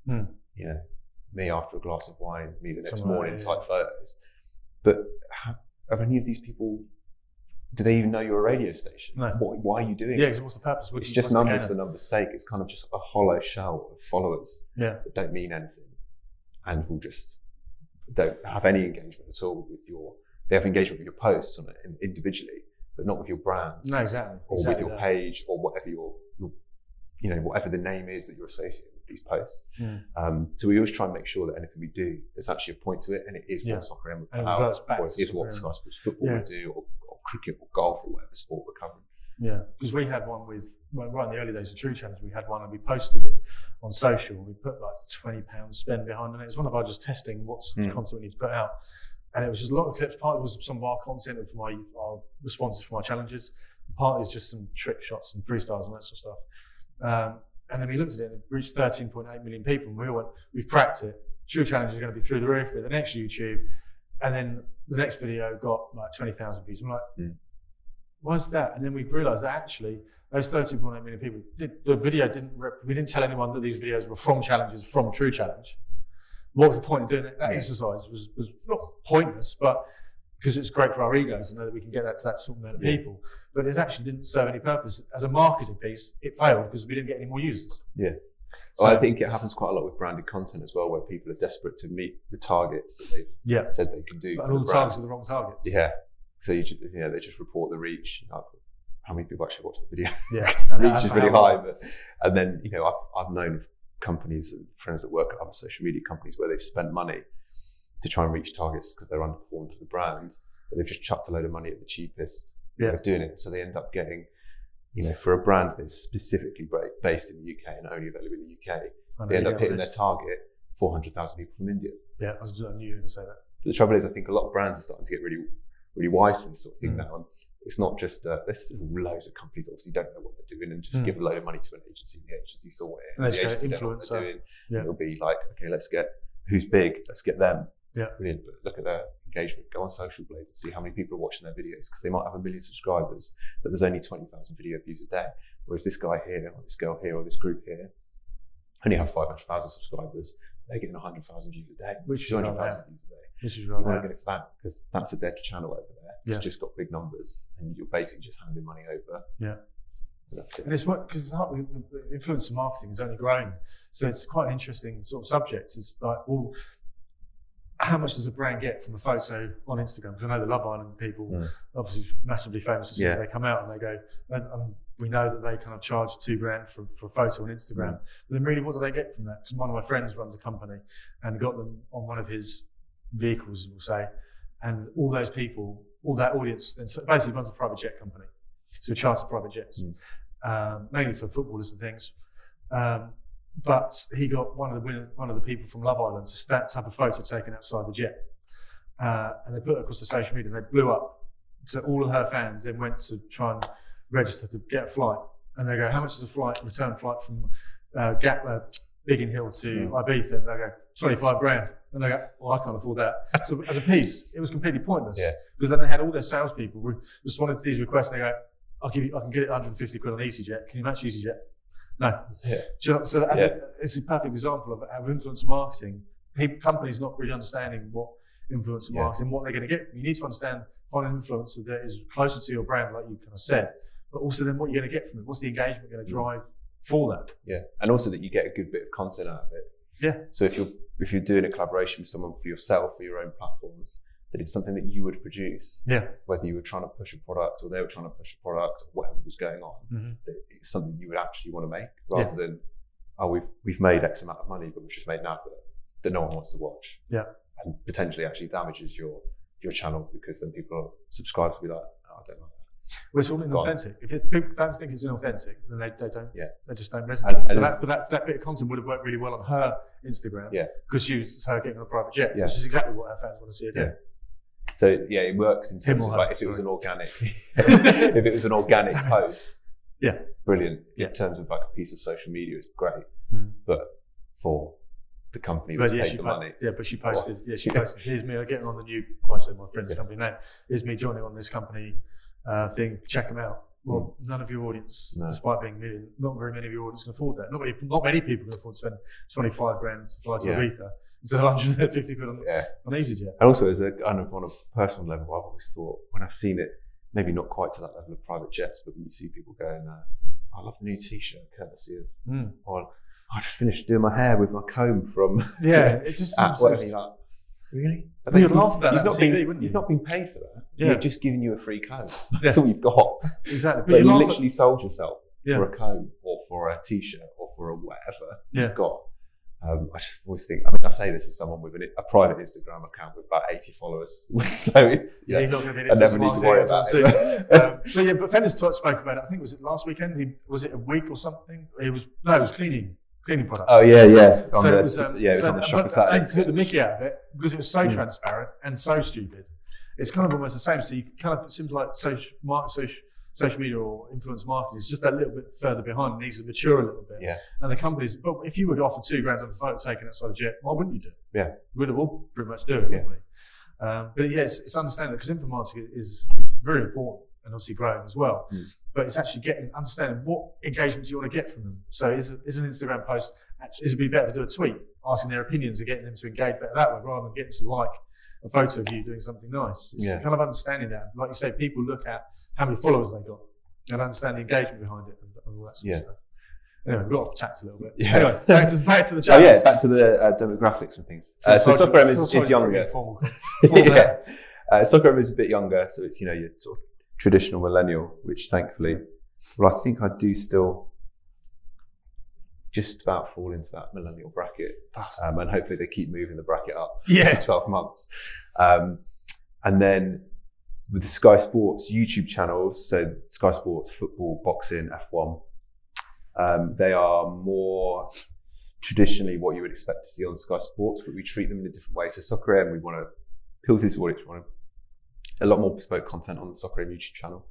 me after a glass of wine, me the next morning type photos. But are any of these people, do they even know you're a radio station? No. Why are you doing it? Yeah, because what's the purpose? It's just numbers for numbers' sake. It's kind of just a hollow shell of followers that don't mean anything and will just don't have any engagement at all with they have engagement with your posts on it individually, but not with your brand. No, exactly. Or with your page or whatever whatever the name is that you're associated with these posts. So we always try and make sure that anything we do, there's actually a point to it, and it is what Soccer M would power, or it is what Sky Sports Football would do, or cricket or golf or whatever sport we're covering. Yeah, because we had one right in the early days of True Challenge, we had one and we posted it on social. We put like £20 spend behind it. It was one of our just testing what's content we need to put out. And it was just a lot of clips. Part was some of our content and from our responses from our challenges. Part is just some trick shots and freestyles and that sort of stuff. And then we looked at it and it reached 13.8 million people. And we all went, we've cracked it. True Challenge is going to be through the roof with the next YouTube. And then the next video got like 20,000 views. I'm like, why's that? And then we realised that actually those 13.8 million people, we didn't tell anyone that these videos were from challenges from True Challenge. What was the point of doing that exercise? Was not pointless, but because it's great for our egos to know that we can get that to that sort of amount of people. But it actually didn't serve any purpose. As a marketing piece, it failed because we didn't get any more users. Yeah. So, well, I think it happens quite a lot with branded content as well, where people are desperate to meet the targets that they've said they can do. But all the targets are the wrong targets. Yeah. So they just report the reach. How many people actually watch the video? Yeah. The reach is really high. And then, I've known of companies and friends that work at other social media companies where they've spent money to try and reach targets because they're underperforming for the brand, but they've just chucked a load of money at the cheapest way of doing it. So they end up getting, for a brand that's specifically based in the UK and only available in the UK, they end up hitting their target, 400,000 people from India. Yeah, I knew you were going to say that. But the trouble is, I think a lot of brands are starting to get really, really wise to this sort of thing now. And it's not just, there's loads of companies that obviously don't know what they're doing and just give a load of money to an agency, and the agency sort it. And the agency don't know what they're doing. Yeah. It'll be like, okay, let's get who's big, let's get them. Yeah. Brilliant. But look at their engagement. Go on Social Blade and see how many people are watching their videos, because they might have 1 million subscribers, but there's only 20,000 video views a day. Whereas this guy here, or this girl here, or this group here only have 500,000 subscribers. They're getting 100,000 views a day, which is 200,000 views a day. Which is you want to get it for that, because that's a dead channel over there. It's just got big numbers, and you're basically just handing money over. Yeah. And that's it. And it's because the influencer marketing is only growing, so it's quite an interesting sort of subject. It's like, well, how much does a brand get from a photo on Instagram? Because I know the Love Island people, obviously massively famous as soon as they come out, and they go, and we know that they kind of charge $2,000 for a photo on Instagram. But then really, what do they get from that? Because one of my friends runs a company and got them on one of his vehicles, we'll say, and all those people, all that audience, then so basically runs a private jet company. So he charges private jets, mainly for footballers and things. But he got one of the people from Love Island to have a photo taken outside the jet, and they put it across the social media, and they blew up. So all of her fans then went to try and register to get a flight, and they go, "How much is a return flight from Biggin Hill to Ibiza?" And they go, $25,000, and they go, "Well, I can't afford that." So as a piece, it was completely pointless because then they had all their salespeople responding to these requests. And they go, I can get it 150 quid on EasyJet. Can you match EasyJet? No. Yeah. So it's a perfect example of influencer marketing. Companies not really understanding what influencer marketing, what they're going to get from you. You need to understand, find an influencer that is closer to your brand, like you kind of said, but also then what you're going to get from it. What's the engagement going to drive for that? Yeah, and also that you get a good bit of content out of it. Yeah. So if you're doing a collaboration with someone for yourself or your own platforms, that it's something that you would produce. Yeah. Whether you were trying to push a product or they were trying to push a product or whatever was going on, that it's something you would actually want to make, rather than, we've made X amount of money, but we've just made an advert that no one wants to watch. Yeah. And potentially actually damages your channel, because then people subscribe to be like, oh, I don't like that. Well, it's all inauthentic. If fans think it's inauthentic, then they don't. Yeah. They just don't resonate. But that bit of content would have worked really well on her Instagram. Yeah. Because she was her getting on a private jet, which is exactly what her fans want to see her do. So it works in terms of like if it was an organic, if it was an organic post, brilliant. In terms of like a piece of social media, it's great. But for the company that's paid the money. Yeah, but she posted. She posted. Here's me getting on the new. I said my friend's company name. Here's me joining on this company thing. Check them out. Well, none of your audience, despite being million, not very many of your audience can afford that. Not many people can afford to spend $25,000 to fly to Ibiza instead of 150 quid on EasyJet. And also, as a kind of on a personal level, I've always thought, when I've seen it, maybe not quite to that level of private jets, but when you see people going, I love the new T-shirt, courtesy of, or I just finished doing my hair with my comb from it just seems like, really? But you'd laugh about that on TV, wouldn't you? You've not been paid for that. Yeah. They've just given you a free comb. That's all you've got. Exactly. But you literally sold yourself for a comb or for a T-shirt or for a whatever you've got. I just always think, I say this as someone with a private Instagram account with about 80 followers. So you're not going to be I never need to worry about it. But Fenders spoke about it. I think was it last weekend? Was it a week or something? It was cleaning products. Oh yeah. It was on the Shopper Saturday. They took the mickey out of it because it was so transparent and so stupid. It's kind of almost the same. So you it seems like social media or influence marketing is just that little bit further behind. It needs to mature a little bit. Yeah. And the companies, but if you would offer $2,000 on a photo taken outside a jet, why wouldn't you do it? Yeah. We'd all pretty much do it, wouldn't we? But it's understandable because influence marketing is very important and obviously growing as well. But it's actually understanding what engagement do you want to get from them. So is an Instagram post, is it be better to do a tweet, asking their opinions and getting them to engage better that way rather than getting them to like a photo of you doing something nice. It's kind of understanding that. Like you say, people look at how many followers they got and understand the engagement behind it and all that sort of stuff. Anyway, we got off track a little bit. Yeah. Anyway, back to the channels. Oh yeah, back to the demographics and things. So Soccer M is younger. Soccer M is a bit younger, so it's your sort of traditional millennial, which thankfully, well, I think I do still just about fall into that millennial bracket, and hopefully they keep moving the bracket up for 12 months. And then with the Sky Sports YouTube channels, so Sky Sports, football, boxing, F1, they are more traditionally what you would expect to see on Sky Sports, but we treat them in a different way. So Soccer M, we want to appeal to this audience. We want a lot more bespoke content on the Soccer M YouTube channel.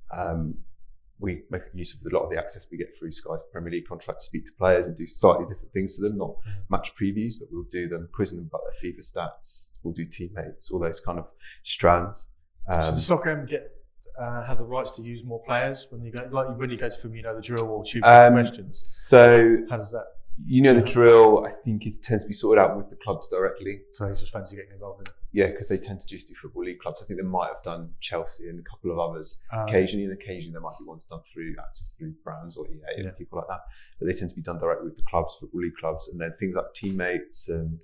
We make use of a lot of the access we get through Sky's Premier League contract to speak to players and do slightly different things to them, not match previews, but we'll do them, quizzing them about their FIFA stats. We'll do teammates, all those kind of strands. So does Soccer M have the rights to use more players when you go, when you go to film, the drill or tube questions? So how does that? The drill, I think, tends to be sorted out with the clubs directly. So he's just fancy getting involved in it. Yeah, because they tend to just do Football League clubs. I think they might have done Chelsea and a couple of others occasionally, and occasionally there might be ones done through brands or EA and people like that. But they tend to be done directly with the clubs, Football League clubs, and then things like teammates and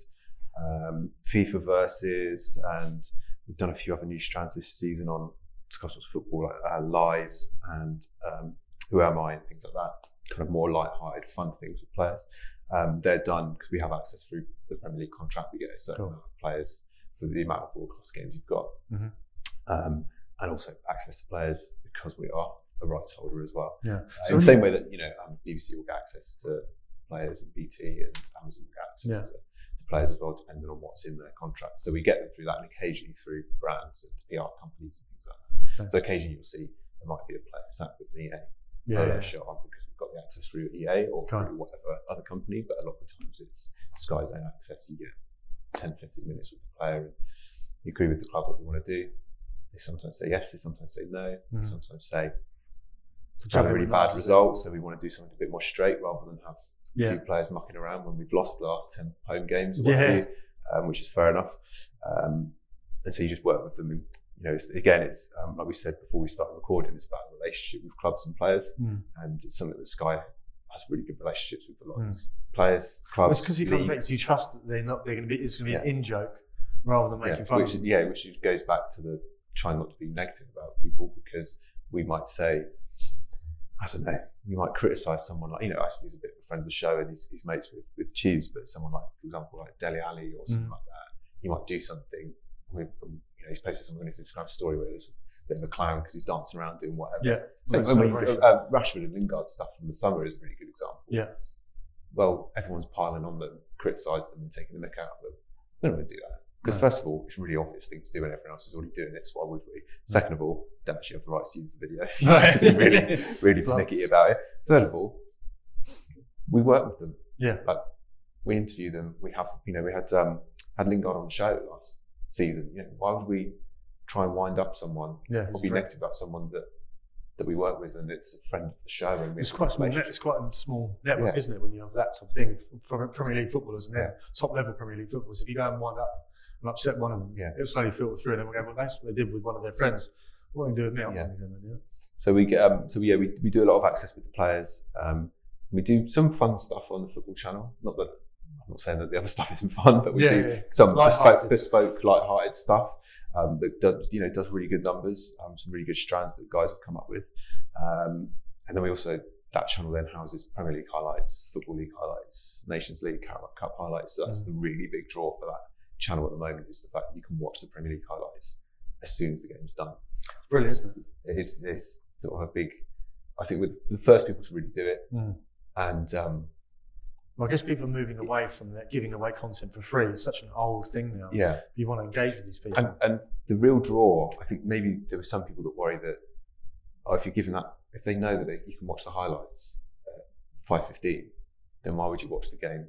FIFA versus, and we've done a few other new strands this season on Sky Sports Football, like Lies and Who Am I and things like that. Kind of more light-hearted, fun things with players. They're done because we have access through the Premier League contract. We get a certain amount of players for the amount of broadcast games you've got, and also access to players because we are a rights holder as well. Yeah. So in the same way that BBC will get access to players and BT and Amazon will get access to players as well, depending on what's in their contract. So we get them through that, and occasionally through brands and PR companies and things like that. Okay. So occasionally you'll see there might be a player sat with an EA shot on because we've got the access through EA or through whatever other company, but a lot of the times it's Sky's own access. You get 10-15 minutes with the player and you agree with the club what you want to do. They sometimes say yes, they sometimes say no, they sometimes say we've had a really bad result, so we want to do something a bit more straight rather than have two players mucking around when we've lost the last 10 home games or whatever, which is fair enough. And so you just work with them. And, it's like we said before we started recording, it's about a relationship with clubs and players, and it's something that Sky has really good relationships with a lot of players, clubs. It's because you trust that it's going to be an in joke rather than making fun. Which goes back to the trying not to be negative about people, because we might say, I don't know, we might criticise someone like, actually he's a bit of a friend of the show and he's mates with Tubes, but someone like, for example, like Dele Alli or something like that, he might do something with, he's posted something on his Instagram story where there's a bit of a clown because he's dancing around doing whatever. Yeah. Rashford and Lingard stuff from the summer is a really good example. Yeah. Well, everyone's piling on them, criticising them and taking the mick out of them. We don't want to do that. Because first of all, it's a really obvious thing to do and everyone else is already doing it, so why would we? Second of all, don't actually have the right to use the video if you have to be really, really pernickety about it. Third of all, we work with them. Yeah. Like, we interview them. We have, we had Lingard on the show last season. Why would we try and wind up someone or be negative about someone that we work with and it's a friend of the show? And it's quite a small network, isn't it, when you have that sort of thing from Premier League footballers and top level Premier League footballers. If you go and wind up and upset one of them, it'll slowly filter through, and then we'll go, well, that's what they did with one of their friends. What can you do with me? So we get, we do a lot of access with the players. We do some fun stuff on the football channel. Not that I'm not saying that the other stuff isn't fun, but we do some bespoke, light-hearted stuff that does really good numbers. Some really good strands that guys have come up with, and then we also, that channel then houses Premier League highlights, Football League highlights, Nations League, Carabao Cup highlights. So that's the really big draw for that channel at the moment, is the fact that you can watch the Premier League highlights as soon as the game's done. It's brilliant, isn't it? It's sort of a big, I think, with the first people to really do it. And well, I guess people are moving away from that, giving away content for free. It's such an old thing now. Yeah. You want to engage with these people. And the real draw, I think maybe there were some people that worry that, if you're given that, if they know that you can watch the highlights at 5:15, then why would you watch the game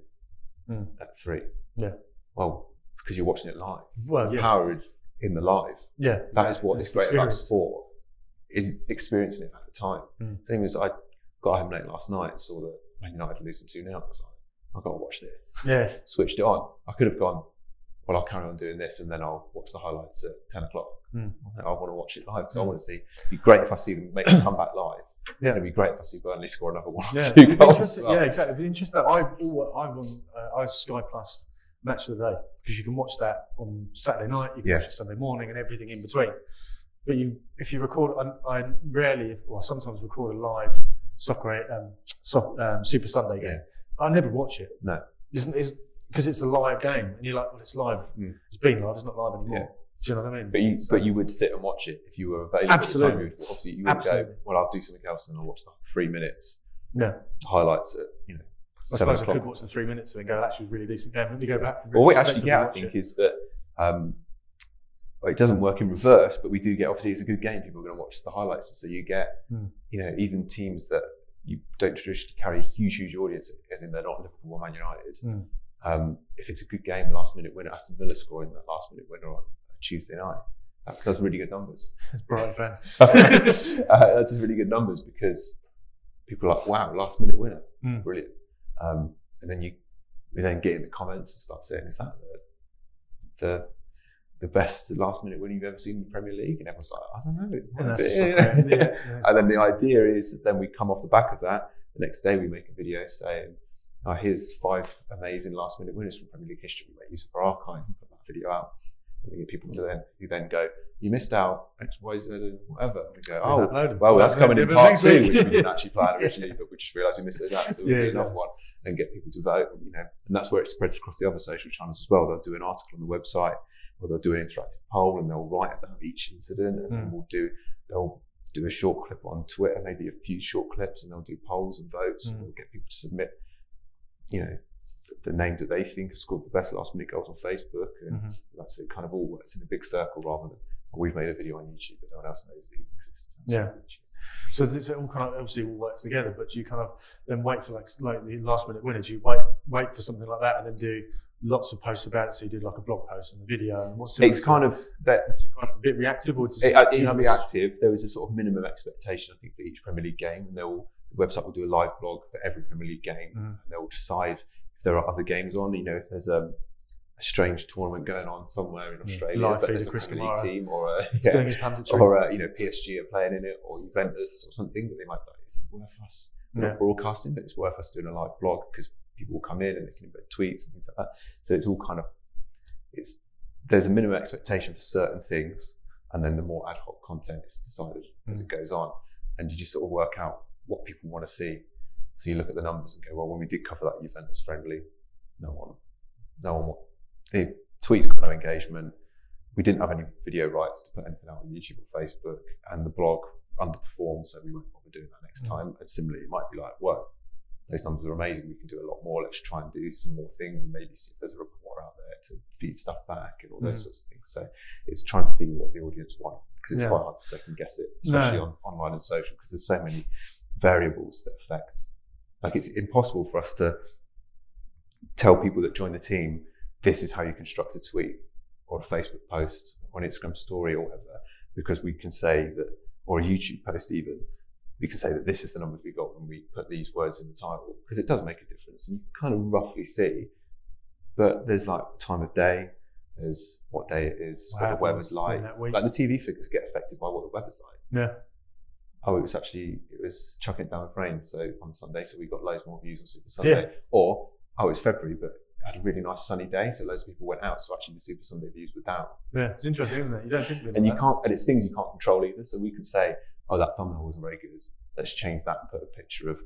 at 3? Yeah. Well, because you're watching it live. Well, the power is in the live. Yeah. That is what is great about sport, is experiencing it at the time. Same as I got home late last night, saw that Man United losing 2-0. I was like, I've got to watch this. Yeah. Switched it on. I could have gone, well, I'll carry on doing this and then I'll watch the highlights at 10 o'clock. I want to watch it live because I want to see. It'd be great if I see them make them come back live. Yeah. It'd be great if I see Burnley score another 1 or 2 goals. Yeah, exactly. It'd be interesting. I Sky Plus Match of the Day because you can watch that on Saturday night, you can watch it Sunday morning and everything in between. But if you record, I rarely, or sometimes record a live Super Sunday game. I never watch it. No. Because it's a live game and you're like, well, it's live. It's been live, it's not live anymore. Do you know what I mean? But you would sit and watch it if you were available. Absolutely. At the time. Obviously, you would go, well, I'll do something else and I'll watch the 3 minutes. Yeah. Highlights at, I suppose I could watch the 3 minutes and go, that was a really decent game. Let me go back. Well, what we actually get, I think, is that it doesn't work in reverse, but we do get, obviously, it's a good game. People are going to watch the highlights. So you get, even teams that you don't traditionally carry a huge audience, as in they're not Liverpool or Man United. If it's a good game, last minute winner, Aston Villa scoring that last minute winner on Tuesday night, that does really good numbers. It's Brighton fan. That does really good numbers because people are like, wow, last minute winner, brilliant. And then we then get in the comments and start saying, is that the best last minute winner you've ever seen in the Premier League? And everyone's like, I don't know. And then the idea is that then we come off the back of that. The next day we make a video saying, here's 5 amazing last minute winners from Premier League history. We make use of our archive and put that video out. And we get people who then go, you missed out X, Y, Z, and whatever. And we go, well, that's coming in part 2, which we didn't actually plan originally, but we just realised we missed those out, so we'll do another one and get people to vote. And that's where it spreads across the other social channels as well. They'll do an article on the website, or they'll do an interactive poll, and they'll write about each incident, and then they'll do a short clip on Twitter, maybe a few short clips, and they'll do polls and votes, and they'll get people to submit, the names that they think have scored the best last minute goals on Facebook, and that's it. Kind of all works in a big circle rather than we've made a video on YouTube, but no one else knows that it exists. So it all kind of obviously all works together, but do you kind of then wait for like the last minute winner? Do you wait for something like that and then do lots of posts about it? So you do like a blog post and a video, and what's it's kind of that. It's kind of a bit reactive, or does it is reactive. There is a sort of minimum expectation, I think, for each Premier League game, and the website will do a live blog for every Premier League game, and they'll decide if there are other games on. If there's a strange tournament going on somewhere in Australia, but there's a Premier League team, or PSG are playing in it, or Juventus or something, that they might be like, it's worth us not broadcasting, but it's worth us doing a live blog because people will come in and they can embed tweets and things like that. So it's all kind of, there's a minimum expectation for certain things, and then the more ad hoc content is decided as it goes on, and you just sort of work out what people want to see. So you look at the numbers and go, well, when we did cover that Juventus friendly, no one the tweets got no engagement. We didn't have any video rights to put anything out on YouTube or Facebook, and the blog underperformed, so we won't bother doing that next time. And similarly, it might be like, well, those numbers are amazing, we can do a lot more, let's try and do some more things and maybe see if there's a report out there to feed stuff back and all those sorts of things. So it's trying to see what the audience want, because it's quite hard to second guess it, especially on online and social, because there's so many variables that affect. Like, it's impossible for us to tell people that join the team, this is how you construct a tweet or a Facebook post or an Instagram story or whatever, because we can say that, or a YouTube post even, we can say that this is the numbers we got when we put these words in the title, because it does make a difference, and you kind of roughly see. But there's like time of day, there's what day it is, what the weather's like. Like the TV figures get affected by what the weather's like. Yeah. Oh, it was chucking it down with rain, so on Sunday, so we got loads more views on Super Sunday. Yeah. Or, it's February, but had a really nice sunny day, so loads of people went out, so actually the Super Sunday views were down. Yeah, it's interesting, isn't it? You don't think of it. And and it's things you can't control either. So we can say, that thumbnail wasn't very good. Let's change that and put a picture of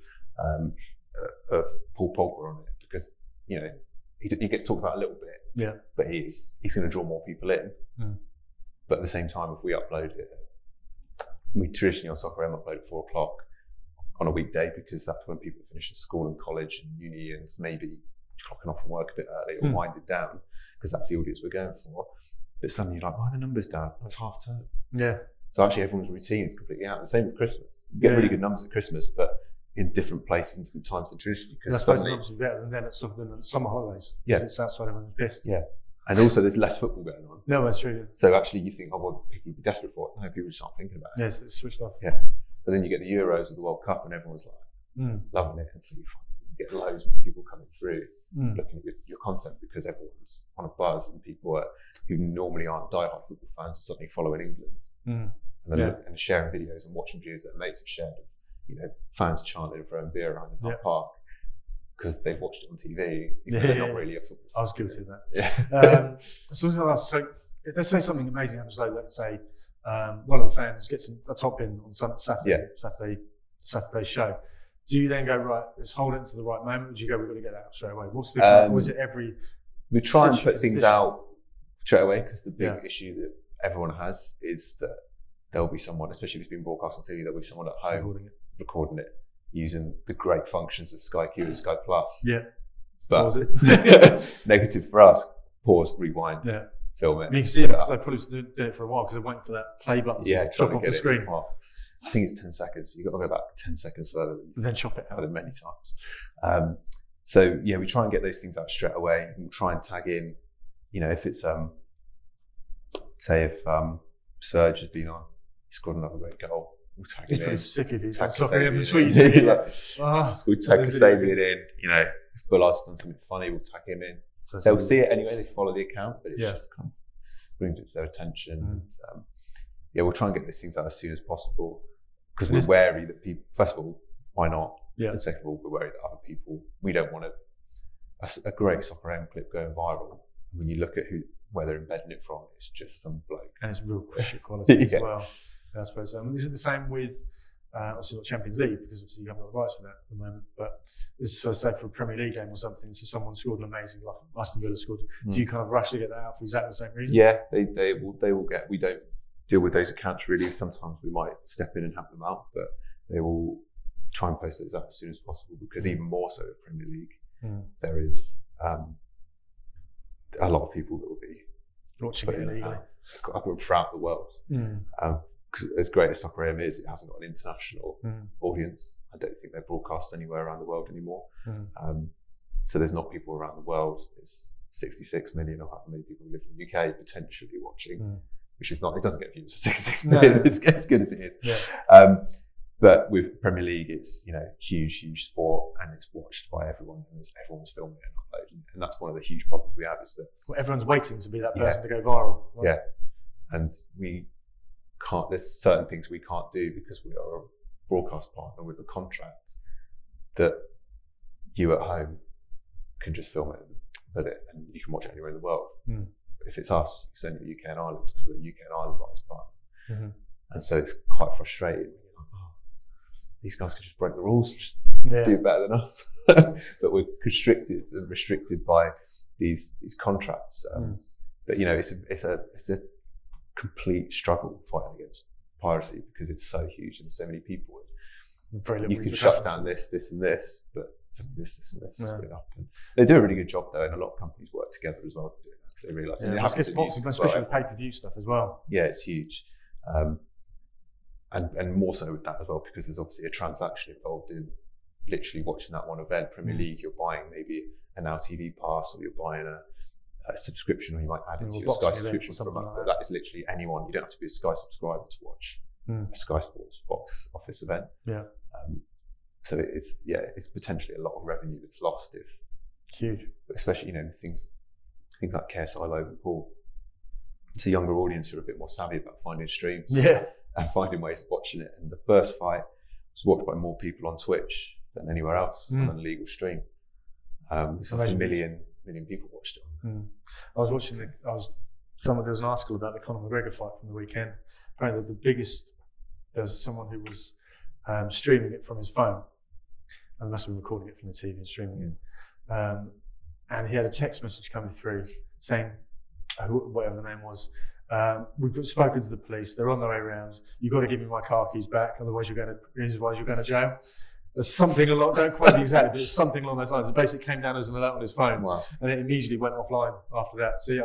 Paul Pogba on it, because he gets talked about a little bit. Yeah. But he's going to draw more people in. But at the same time, if we upload it, we traditionally on Soccer M upload at 4:00 on a weekday, because that's when people finish at school and college and uni, and maybe clocking off from work a bit early or winded down, because that's the audience we're going for. But suddenly you're like, why are the numbers down? It's half term. Yeah. So actually everyone's routine is completely out. The same with Christmas. You get really good numbers at Christmas, but in different places and different times than traditionally. I suppose the numbers will be better than at summer holidays. Yeah. It's outside, everyone's pissed. Yeah. And also there's less football going on. No, that's true. Yeah. So actually you think, people would be desperate for it. No, people just aren't thinking about it. Yes, it's switched off. Yeah. But then you get the Euros or the World Cup and everyone's like loving it. And so you you get loads of people coming through looking at your content because everyone's on a buzz, and people who normally aren't diehard football fans are suddenly following England and sharing videos and watching videos that mates have shared of fans chanting and throwing beer around in the park because they've watched it on TV. They're not really a football fan. I was guilty of that. So let's say something amazing happens. Like, let's say one of the fans gets a top in on Saturday show. Do you then go, right, let's hold it to the right moment? Or do you go, we've got to get that out straight away? What's the was it every? We try and put things out straight away because the big issue that everyone has is that there'll be someone, especially if it's been broadcast on TV, there'll be someone at home recording it using the great functions of Sky Q and Sky Plus. Yeah. But negative for us, pause, rewind, film it. You can see they probably doing it for a while because they're waiting for that play button to drop off the screen. I think it's 10 seconds. You've got to go back 10 seconds further. Then chop it out. Many times. So we try and get those things out straight away. And we'll try and tag in, if it's, say if Serge has been on, he scored another great goal. We'll tag him in. He's sick if he's soccer him in Sweden. We'll tag Kasabian in. If Bullard's done something funny, we'll tag him in. So they'll see it anyway. They follow the account, but it's just kind of brings it to their attention. And, we'll try and get these things out as soon as possible because we're wary that people. First of all, why not? Yeah. And second of all, we're worried that other people. We don't want a great Soccer AM clip going viral. When you look at where they're embedding it from, it's just some bloke, and it's real shit quality as well. I suppose. Is it the same with obviously not Champions League because obviously you haven't got the rights for that at the moment? But this is say for a Premier League game or something. So someone scored an amazing, like Aston Villa scored. Do you kind of rush to get that out for exactly the same reason? Yeah, they will get. We don't deal with those accounts really. Sometimes we might step in and have them out, but they will try and post those out as soon as possible because even more so with Premier League, there is a lot of people that will be watching it illegally throughout the world. As great as Soccer AM is, it hasn't got an international audience. I don't think they're broadcast anywhere around the world anymore. So there's not people around the world. It's 66 million or however many people live in the UK potentially watching, which is not, it doesn't get views for 66 million as good as it is. Yeah. But with Premier League, it's huge sport and it's watched by everyone and everyone's filming it and uploading. And that's one of the huge problems we have is that everyone's waiting to be that person to go viral. Right? Yeah, and we can't. There's certain things we can't do because we are a broadcast partner with a contract that you at home can just film it, and you can watch it anywhere in the world. If it's us, it's only the UK and Ireland because we're a UK and Ireland rights partner, and so it's quite frustrating. These guys could just break the rules, just do it better than us. But we're constricted and restricted by these contracts. But it's a complete struggle fighting against piracy because it's so huge and there's so many people. You can shut down this, and this, but this and this is really up. And they do a really good job though, and a lot of companies work together as well to do that because they realise. Especially with pay-per-view stuff as well. Yeah, it's huge. And more so with that as well, because there's obviously a transaction involved in literally watching that one event. Premier League, you're buying maybe an Now TV pass, or you're buying a subscription, or you might add it to your Sky subscription. That is literally anyone. You don't have to be a Sky subscriber to watch a Sky Sports box office event. Yeah. So it's potentially a lot of revenue that's lost if huge, especially things like KSI Logan Paul. It's a younger audience who are a bit more savvy about finding streams. Yeah. And finding ways of watching it. And the first fight was watched by more people on Twitch than anywhere else on an illegal stream. It's like a million people watched it. I was watching there was an article about the Conor McGregor fight from the weekend. Apparently there was someone who was streaming it from his phone and must have been recording it from the TV and streaming it. And he had a text message coming through saying, whatever the name was, we've spoken to the police. They're on their way around. You've got to give me my car keys back, otherwise you're going to jail. There's something along. Don't quote me exactly, but it's something along those lines. It basically came down as an alert on his phone, and it immediately went offline after that. So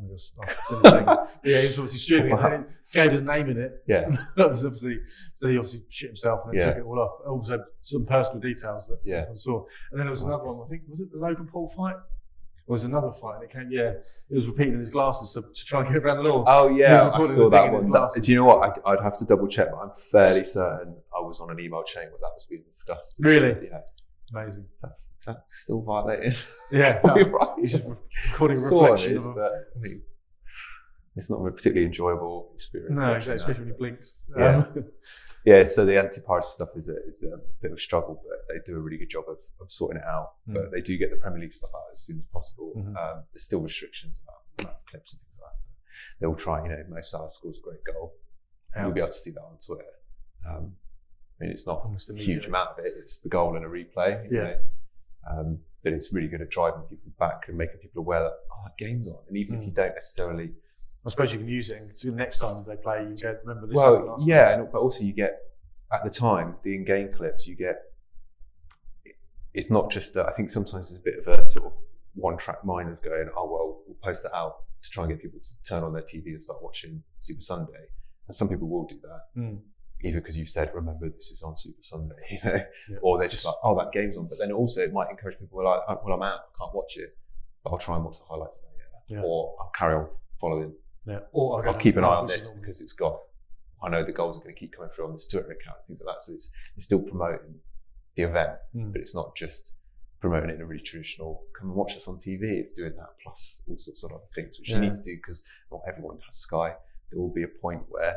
he was obviously streaming it, and it gave his name in it. Yeah, that was obviously. So he obviously shit himself and then took it all off. Also, some personal details that I saw. And then there was another one. I think was it the Logan Paul fight? Was another fight, and it came. Yeah, it was repeating his glasses to try and get around the law. Oh yeah, I saw that one. Do you know what? I'd have to double check, but I'm fairly certain I was on an email chain where that was being discussed. Really? Amazing. Is that still violated? Yeah, no, right. He's just recording a reflection is, but I mean, it's not a particularly enjoyable experience. No, exactly, especially when he blinks. Yeah. Yeah, so the anti-piracy stuff is a bit of a struggle, but they do a really good job of sorting it out. But they do get the Premier League stuff out as soon as possible. There's still restrictions about clips and things like that. They'll try, Mo Salah scores a great goal. You'll be able to see that on Twitter. I mean, it's not a huge amount of it. It's the goal and a replay. You know? But it's really good at driving people back and making people aware that, that game's on. And even if you don't necessarily... I suppose you can use it so next time they play, you go, remember this. Well, yeah, but also you get, at the time, the in-game clips, you get, it's not just that, I think sometimes there's a bit of a sort of one-track mind of going, we'll post that out to try and get people to turn on their TV and start watching Super Sunday. And some people will do that. Either because you've said, remember, this is on Super Sunday, or they're just like, that game's on. But then also it might encourage people like, I'm out, I can't watch it, but I'll try and watch the highlights of it. Or I'll carry on following. Yeah. Or I'll keep an eye on this because I know the goals are going to keep coming through on this Twitter account, things like that. So it's still promoting the event, but it's not just promoting it in a really traditional, come and watch us on TV. It's doing that plus all sorts of other things, which you need to do because not everyone has Sky. There will be a point where,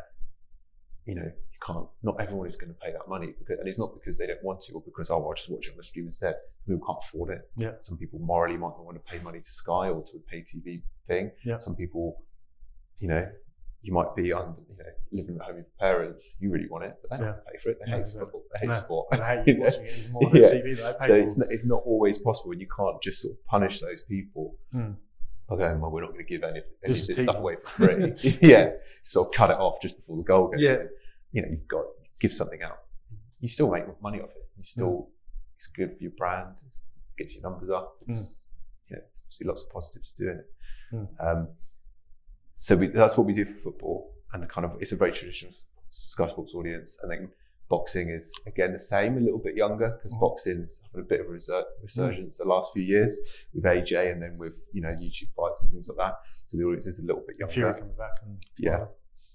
not everyone is going to pay that money and it's not because they don't want to or because, I'll just watch it on the stream instead. Some people can't afford it. Yeah. Some people morally might not want to pay money to Sky or to a pay TV thing. Yeah. Some people, you might be living at home with your parents. You really want it, but they don't pay for it. They hate football. They hate sport. They hate you watching it more on the TV that they pay for. It's not always possible. You can't just sort of punish those people by going, we're not going to give any of this stuff away for free. Sort of cut it off just before the goal goes in. You've got to give something out. You still make money off it. It's good for your brand. It gets your numbers up. It's obviously lots of positives to doing it. So that's what we do for football, and it's a very traditional Sky Sports audience. And then boxing is again the same, a little bit younger because boxing's having a bit of a resurgence the last few years with AJ, and then with YouTube fights and things like that. So the audience is a little bit younger. Fury coming back,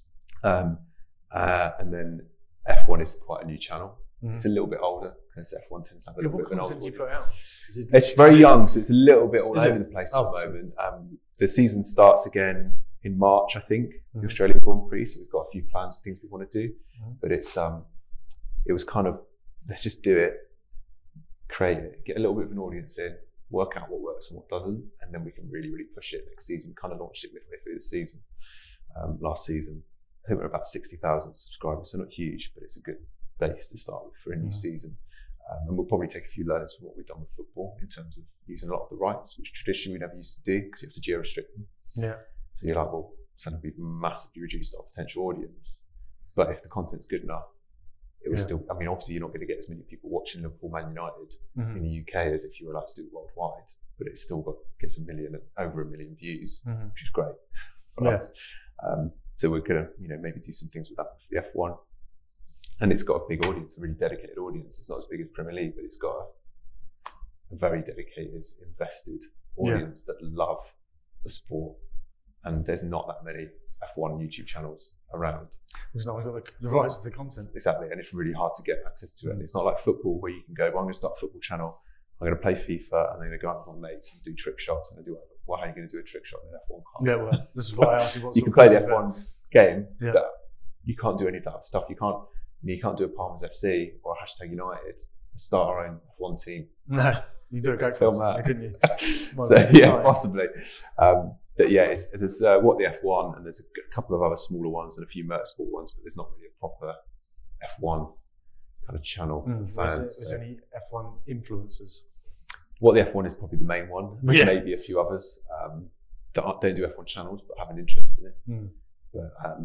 and then F1 is quite a new channel. It's a little bit older because F1 tends to have a little bit of an older audience. Put out? It's very young, so it's a little bit all over the place at the moment. The season starts again in March, I think, the Australian Grand Prix. So we've got a few plans for things we want to do, but it was kind of, let's just do it, create it, get a little bit of an audience in, work out what works and what doesn't, and then we can really, really push it next season. We kind of launched it midway through the season, last season. I think we're about 60,000 subscribers, so not huge, but it's a good base to start with for a new season. And we'll probably take a few learnings from what we've done with football in terms of using a lot of the rights, which traditionally we never used to do because you have to geo-restrict them. Yeah. So you're like, suddenly we've massively reduced our potential audience. But if the content's good enough, it was still, obviously you're not going to get as many people watching Liverpool Man United in the UK as if you were allowed to do it worldwide, but it's still gets over a million views, which is great for us. So we're going to, maybe do some things with that for the F1. And it's got a big audience, a really dedicated audience. It's not as big as Premier League, but it's got a very dedicated, invested audience that love the sport. And there's not that many F1 YouTube channels around. Because no one's got the rights to the content. Exactly, and it's really hard to get access to it. And it's not like football where you can go, I'm going to start a football channel, I'm going to play FIFA, and I'm going to go out with my mates and do trick shots, and do whatever. Well, how are you going to do a trick shot in an F1 car? Yeah, well, this is why I asked you what you can play the F1 game, but you can't do any of that stuff. You can't do a Palmers FC or a #United and start our own F1 team. No, you do a go film that, couldn't you? Possibly. But there's What the F1, and there's a couple of other smaller ones and a few motorsport ones, but there's not really a proper F1 kind of channel for fans. Is there any F1 influencers? What the F1 is probably the main one. Maybe a few others that don't do F1 channels but have an interest in it. But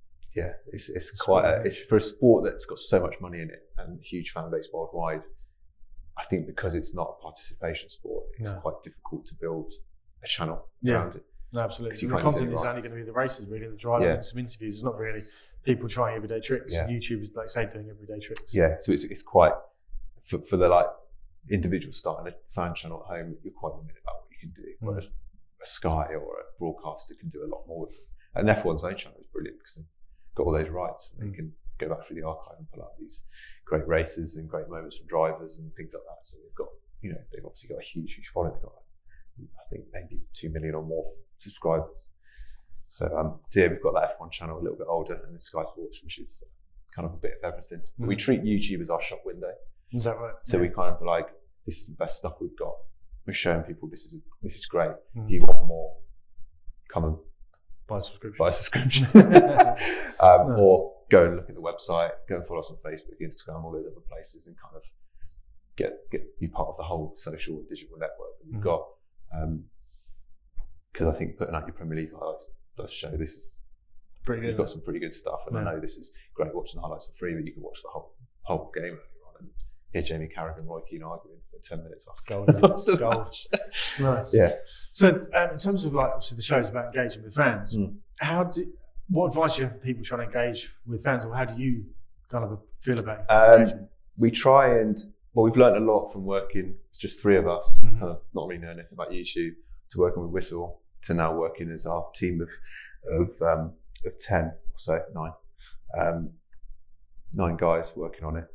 it's for a sport that's got so much money in it and a huge fan base worldwide. I think because it's not a participation sport, it's quite difficult to build a channel around it. No, absolutely. The content is only going to be the races, really, the driving and some interviews. It's not really people trying everyday tricks. YouTube is, like say, doing everyday tricks. Yeah, so it's quite for the individual starting a fan channel at home, you're quite limited about what you can do. Whereas a Sky or a broadcaster can do a lot more with it. And F1's own channel is brilliant because they've got all those rights and they can go back through the archive and pull out these great races and great moments from drivers and things like that. So they've got, they've obviously got a huge following. They've got, I think, maybe 2 million or more subscribers. So yeah, we've got that F1 channel, a little bit older, and then Sky Sports, which is kind of a bit of everything. But we treat YouTube as our shop window. Is that right? So we kind of like, this is the best stuff we've got. We're showing people this is great. If you want more, come and buy a subscription. Nice. Or go and look at the website, go and follow us on Facebook, Instagram, all those other places, and kind of be part of the whole social and digital network that we've got. Because I think putting out your Premier League highlights does show this is pretty good. You've got some pretty good stuff, and I know this is great watching the highlights for free, but you can watch the whole game earlier on and hear Jamie Carragher and Roy Keane arguing for 10 minutes after. Gold. Nice. Yeah. So in terms of like, obviously the show's about engaging with fans, what advice do you have for people trying to engage with fans, or how do you kind of feel about engagement? We try we've learned a lot from working, it's just 3 of us, kind of not really knowing anything about YouTube, to working with Whistle, to now working as our team of 10 or so, 9 guys working on it.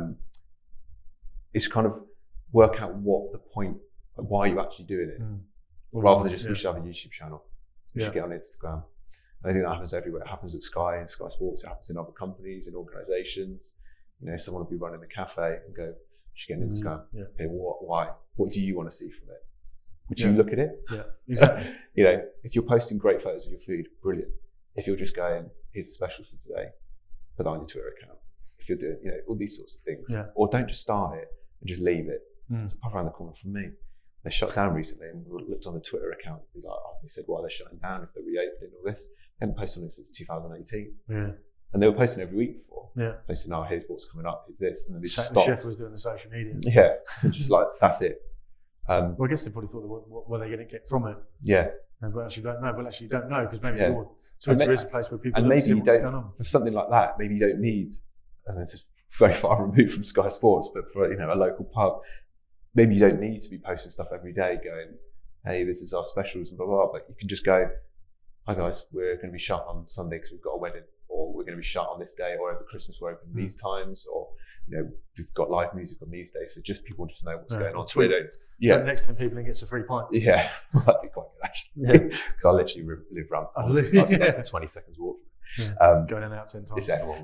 It's kind of work out what the point, why are you actually doing it, rather than just we should have a YouTube channel, we should get on Instagram. And I think that happens everywhere. It happens at Sky and Sky Sports. It happens in other companies and organisations. Someone will be running a cafe and go, you should get an Instagram. Okay, why? What do you want to see from it? Would you look at it? Yeah, exactly. If you're posting great photos of your food, brilliant. If you're just going, here's the specials for today, put that on your Twitter account. If you're doing, all these sorts of things. Yeah. Or don't just start it and just leave it. It's a pub around the corner from me. They shut down recently, and we looked on the Twitter account and be like, they said, why are they shutting down if they're reopening all this? They haven't posted on it since 2018. Yeah. And they were posting every week before. Yeah. Posting, here's what's coming up, here's this. And then they just stopped. Chef was doing the social media. Yeah. Just like, that's it. Well, I guess they probably thought, what were they going to get from it? Yeah. And we actually don't know. Well, actually, you don't know, because maybe your Twitter is a place where people maybe see you what's don't, going on. For something like that, maybe you don't need, and it's very far removed from Sky Sports, but for a local pub, maybe you don't need to be posting stuff every day going, hey, this is our specials and blah, blah, blah. But you can just go, hi guys, we're going to be shut on Sunday because we've got a wedding, or we're going to be shut on this day, or over Christmas we're open these times, or we've got live music on these days. So just people just know what's going on. Twitter. Next 10 people and gets a free pint. Yeah, that'd be quite good actually. Because I literally live around. I was 20 seconds walk. Going in and out 10 times. Is everyone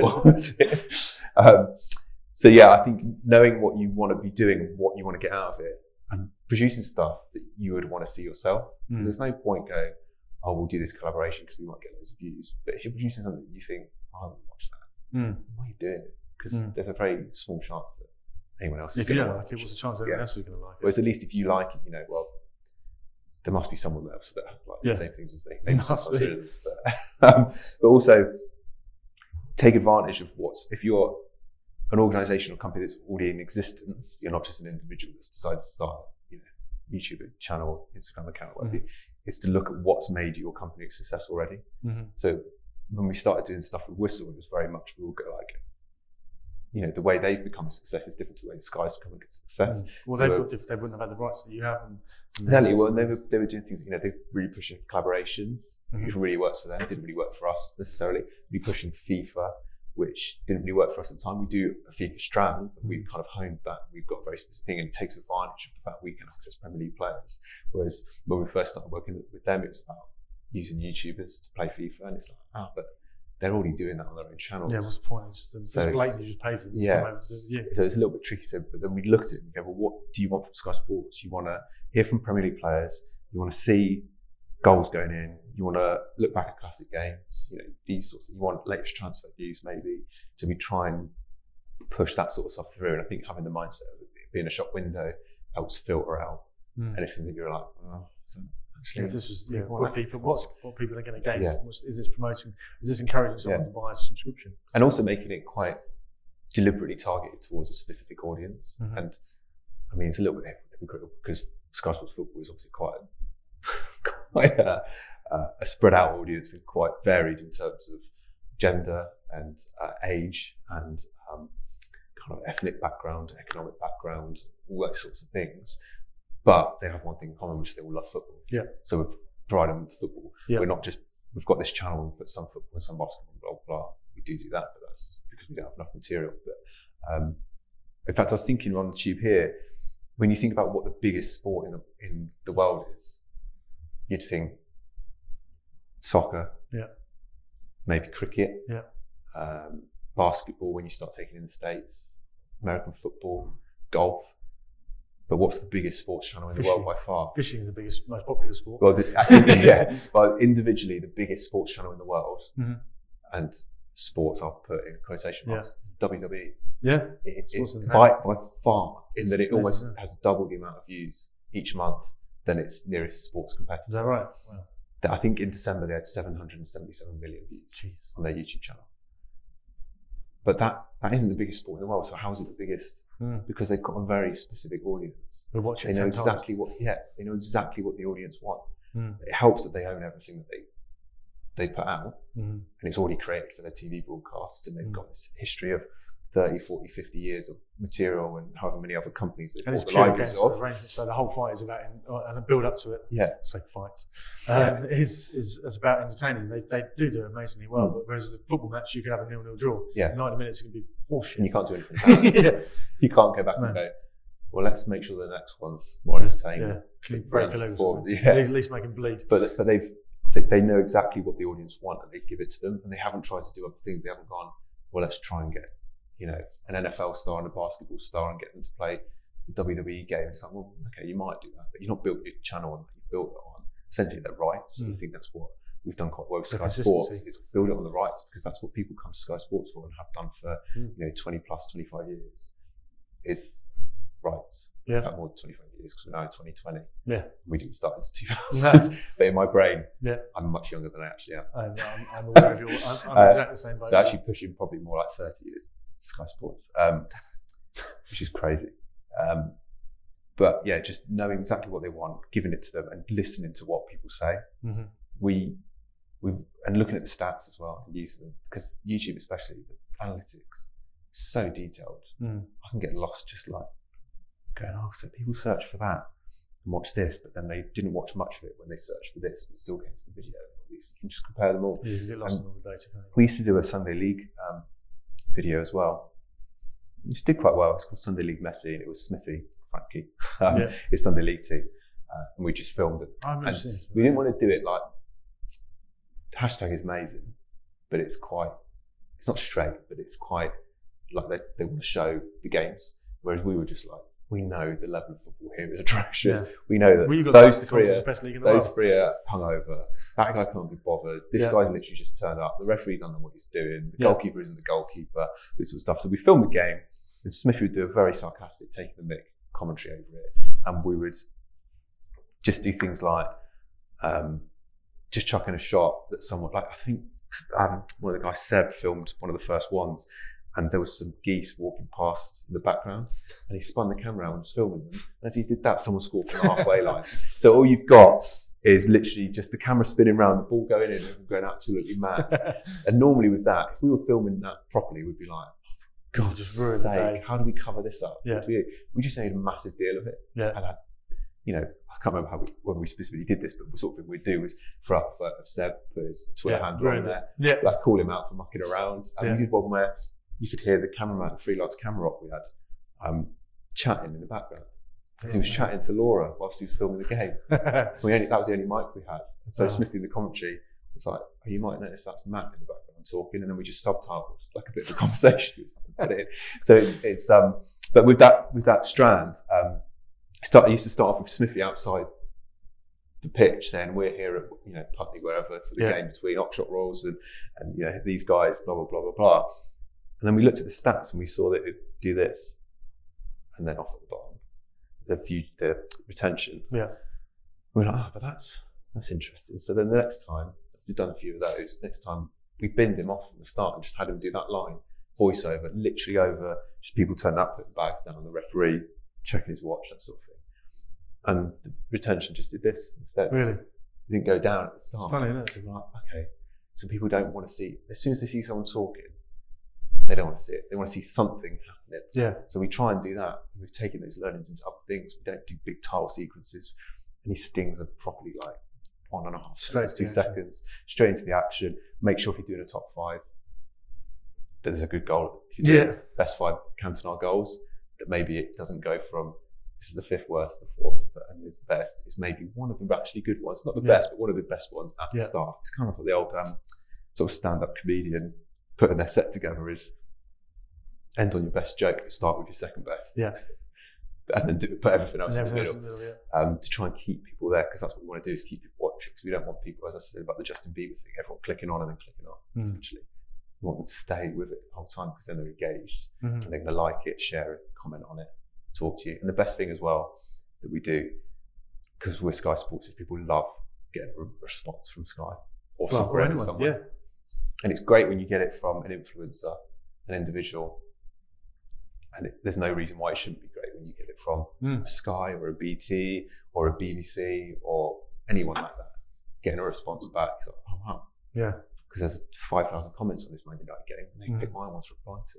right? So yeah, I think knowing what you want to be doing and what you want to get out of it, and producing stuff that you would want to see yourself. Because there's no point going, we'll do this collaboration because we might get loads of views. But if you're producing something that you think, I would watch that, why are you doing it? Because there's a very small chance that anyone else is going to like it. If you don't like it, what's the chance that anyone else is going to like it? Whereas at least if you like it, well, there must be someone else that like the same things as me. Maybe sometimes there isn't. But also take advantage of if you're an organisation or company that's already in existence, you're not just an individual that's decided to start YouTube channel, Instagram account, whatever, is to look at what's made your company a success already. So when we started doing stuff with Whistle, it was very much, we all go like, the way they've become a success is different to the way Sky's become a success. Well, they wouldn't have had the rights that you have. Exactly. Well, they were doing things, they're really pushing collaborations, which really works for them. It didn't really work for us necessarily. We're pushing FIFA, which didn't really work for us at the time. We do a FIFA strand, but we've kind of honed that. We've got a very specific thing, and it takes advantage of the fact we can access Premier League players. Whereas when we first started working with them, it was about using YouTubers to play FIFA, and it's like, but they're already doing that on their own channels. Yeah, what's the point? It's blatantly just pay for them. Yeah. So it's a little bit tricky. But then we looked at it and we go, well, what do you want from Sky Sports? You want to hear from Premier League players. You want to see goals going in. You want to look back at classic games. These sorts of, you want latest transfer news maybe. So we try and push that sort of stuff through. And I think having the mindset of it being a shop window helps filter out anything that you're like, if this was what people are going to gain. Is this promoting? Is this encouraging someone to buy a subscription? And also making it quite deliberately targeted towards a specific audience. And I mean, it's a little bit hypocritical because Sky Sports Football is obviously quite a spread out audience and quite varied in terms of gender and age and kind of ethnic background, economic background, all those sorts of things. But they have one thing in common, which is they all love football. Yeah. So we provide them with football. Yeah. We're not just, we've got this channel and put some football and some basketball, blah, blah. We do that, but that's because we don't have enough material. But in fact, I was thinking on the tube here, when you think about what the biggest sport in the world is, you'd think soccer, maybe cricket, basketball when you start taking in the States, American football, golf. But what's the biggest sports channel in the world by far? Fishing is the biggest, most popular sport. Well, well, individually, the biggest sports channel in the world, and sports I'll put in quotation marks, is WWE. Yeah, it's by far, in that it almost has double the amount of views each month than its nearest sports competitor. Is that right? Wow. I think in December they had 777 million views on their YouTube channel. But that isn't the biggest sport in the world. So how is it the biggest? Because they've got a very specific audience. They know exactly what they know exactly what the audience want. It helps that they own everything that they put out, and it's already created for their TV broadcasts, and they've got this history of 30, 40, 50 years of material, and however many other companies they've bought the libraries of. So the whole fight is about, and a build up to it. Say fight. Is about entertaining. They do amazingly well, but whereas the football match, you could have a 0-0 draw. 90 minutes can be horseshit. And you can't do anything about it. You can't go back and go, well, let's make sure the next one's more entertaining. Can you break a leg at least make them bleed. But they know exactly what the audience want, and they give it to them, and they haven't tried to do other things. They haven't gone, well, let's try and get an NFL star and a basketball star and get them to play the WWE game. It's like, well, okay, you might do that, but you've not built your channel on that. You've built it on essentially their rights. And I think that's what we've done quite well with Sky Sports, is build it on the rights, because that's what people come to Sky Sports for and have done for 20 plus 25 years. Is rights. In fact, more than 25 years, because we're now in 2020. We didn't start into 2000. But in my brain, I'm much younger than I actually am. I'm aware of your. I'm exactly the same. So actually pushing probably more like 30 years. Sky Sports, which is crazy. But yeah, just knowing exactly what they want, giving it to them, and listening to what people say. We and looking at the stats as well, and using them, because YouTube, especially the analytics, so detailed. I can get lost just like going, oh, so people search for that and watch this, but then they didn't watch much of it when they searched for this, but still came to the video. You can just compare them all. You get lost in all the data. We used to do a Sunday League video as well, which did quite well. It's called Sunday League Messi, and it was Smithy, Frankie. It's Sunday League too, and we just filmed it. We didn't want to do it like hashtag is amazing, but it's not straight, but it's quite like they want to show the games, whereas we were just like, we know the level of football here is atrocious. We know that those three are hungover. That guy can't be bothered. This guy's literally just turned up. The referee doesn't know what he's doing. The goalkeeper isn't the goalkeeper. This sort of stuff. So we filmed the game, and Smith would do a very sarcastic, taking the mick commentary over it, and we would just do things like just chucking a shot that someone, like I think one of the guys, Seb, filmed one of the first ones, and there was some geese walking past in the background, and he spun the camera out and was filming them. As he did that, someone scored from the halfway line. So all you've got is literally just the camera spinning around, the ball going in, and going absolutely mad. And normally with that, if we were filming that properly, we'd be like, oh, for God's sake, how do we cover this up? We just made a massive deal of it. And I can't remember when we specifically did this, but the sort of thing we'd do was for Seb, put his Twitter handle on there, like call him out for mucking around. And we did one where you could hear the cameraman, the freelance camera op we had, chatting in the background. He was chatting to Laura whilst he was filming the game. That was the only mic we had. And so Smithy in the commentary was like, oh, you might notice that's Matt in the background talking, and then we just subtitled like a bit of a conversation. Put it in. So it's but with that strand, I used to start off with Smithy outside the pitch saying, we're here at Putney, wherever, for the game between Oxshott Royals and these guys, blah blah blah blah blah. And then we looked at the stats and we saw that it would do this, and then off at the bottom, the retention. We're like, but that's interesting. So then the next time, we've done a few of those. Next time we binned him off from the start and just had him do that line, voiceover, literally over just people turning up, putting bags down, the referee checking his watch, that sort of thing. And the retention just did this instead. Really? It didn't go down at the start. It's funny, isn't it? It's like, okay, so people don't want to see, as soon as they see someone talking, they don't want to see it. They want to see something happening. So we try and do that. We've taken those learnings into other things. We don't do big tile sequences. Any stings are properly like 1.5 seconds, 2 seconds, straight into the action. Make sure if you're doing a top 5, there's a good goal. If you do best 5 Cantona goals, that maybe it doesn't go from this is the 5th worst, the 4th, and it's the best. It's maybe one of the actually good ones, not the best, but one of the best ones at the start. It's kind of like the old sort of stand-up comedian putting their set together is end on your best joke, start with your second best. Yeah. And then put everything else in the middle. To try and keep people there, because that's what we want to do, is keep people watching, because we don't want people, as I said about the Justin Bieber thing, everyone clicking on and then clicking off, essentially. We want them to stay with it the whole time, because then they're engaged and they're going to like it, share it, comment on it, talk to you. And the best thing as well that we do, because we're Sky Sports, is people love getting a response from Sky or someone. Yeah. And it's great when you get it from an influencer, an individual, and there's no reason why it shouldn't be great when you get it from a Sky or a BT or a BBC or anyone like that. Getting a response back, it's like, oh wow. Yeah. Because there's 5,000 comments on this Man United game, and they pick my ones to reply to.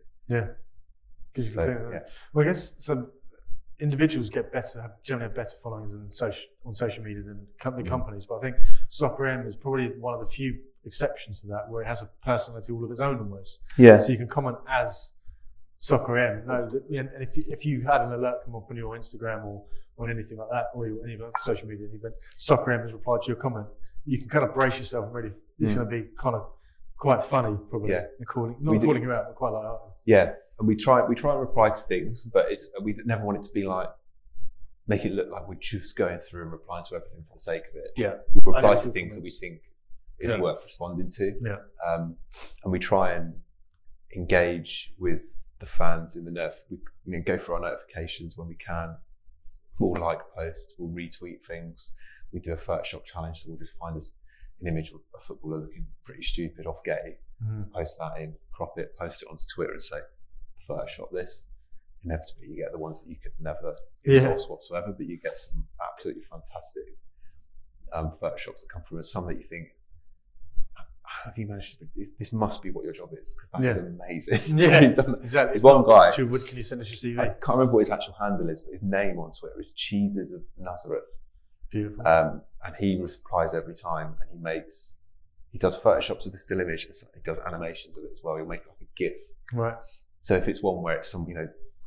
Yeah. So, well, I guess some individuals generally have better followings on social media than the companies, but I think Soccer M is probably one of the few exceptions to that, where it has a personality all of its own almost. Yeah. So you can comment as Soccer M. And if you had an alert come up on your Instagram or on anything like that, or any other social media, and Soccer M has replied to your comment, you can kind of brace yourself and really, it's going to be kind of quite funny, probably. Yeah. Calling you out, but quite like that. Yeah. And we try and reply to things, but we never want it to be like, make it look like we're just going through and replying to everything for the sake of it. Yeah. We'll reply to things that we think is worth responding to. Yeah. And we try and engage with the fans in the Nerf. We go through our notifications when we can. We'll like posts, we'll retweet things. We do a Photoshop challenge, so we'll just find an image of a footballer looking pretty stupid off Getty, post that in, crop it, post it onto Twitter and say, Photoshop this. Inevitably, you get the ones that you could never endorse whatsoever, but you get some absolutely fantastic Photoshops that come through, and some that you think, how have you managed to, this must be what your job is, because that is amazing. Yeah, exactly. There's one guy, can you send us your CV? I can't remember what his actual handle is, but his name on Twitter is Cheeses of Nazareth. Beautiful. And he replies every time, and he does Photoshops of the still image, and he does animations of it as well. He'll make like a GIF. Right. So if it's one where it's some,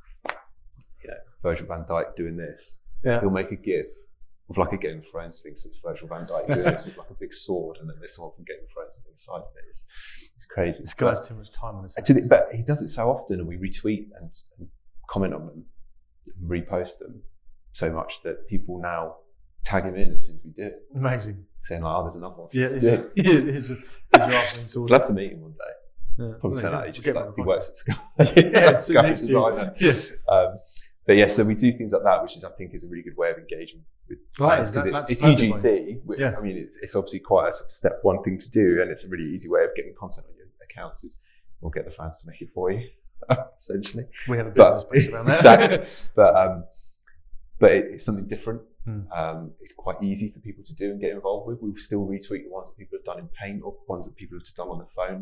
Virgil van Dijk doing this, he'll make a GIF with like a Game of Thrones thing. So it's Virgil van Dijk doing this with like a big sword, and then there's someone from Game of Thrones on the inside of it. It's crazy. This guy has too much time on his hands. Actually, but he does it so often, and we retweet and comment on them, and repost them so much that people now tag him in as soon as we do it. Amazing. Saying like, oh, there's another one. Here's I'd love to meet him one day. Yeah, probably turn out he works at Sky. Graphic designer. But yeah, so we do things like that, which I think is a really good way of engaging with fans. It's UGC. I mean, it's obviously quite a sort of step one thing to do, and it's a really easy way of getting content on your accounts. Is we'll get the fans to make it for you, essentially. We have a business base around that. Exactly. But it's something different. It's quite easy for people to do and get involved with. We'll still retweet the ones that people have done in Paint, or ones that people have just done on their phone.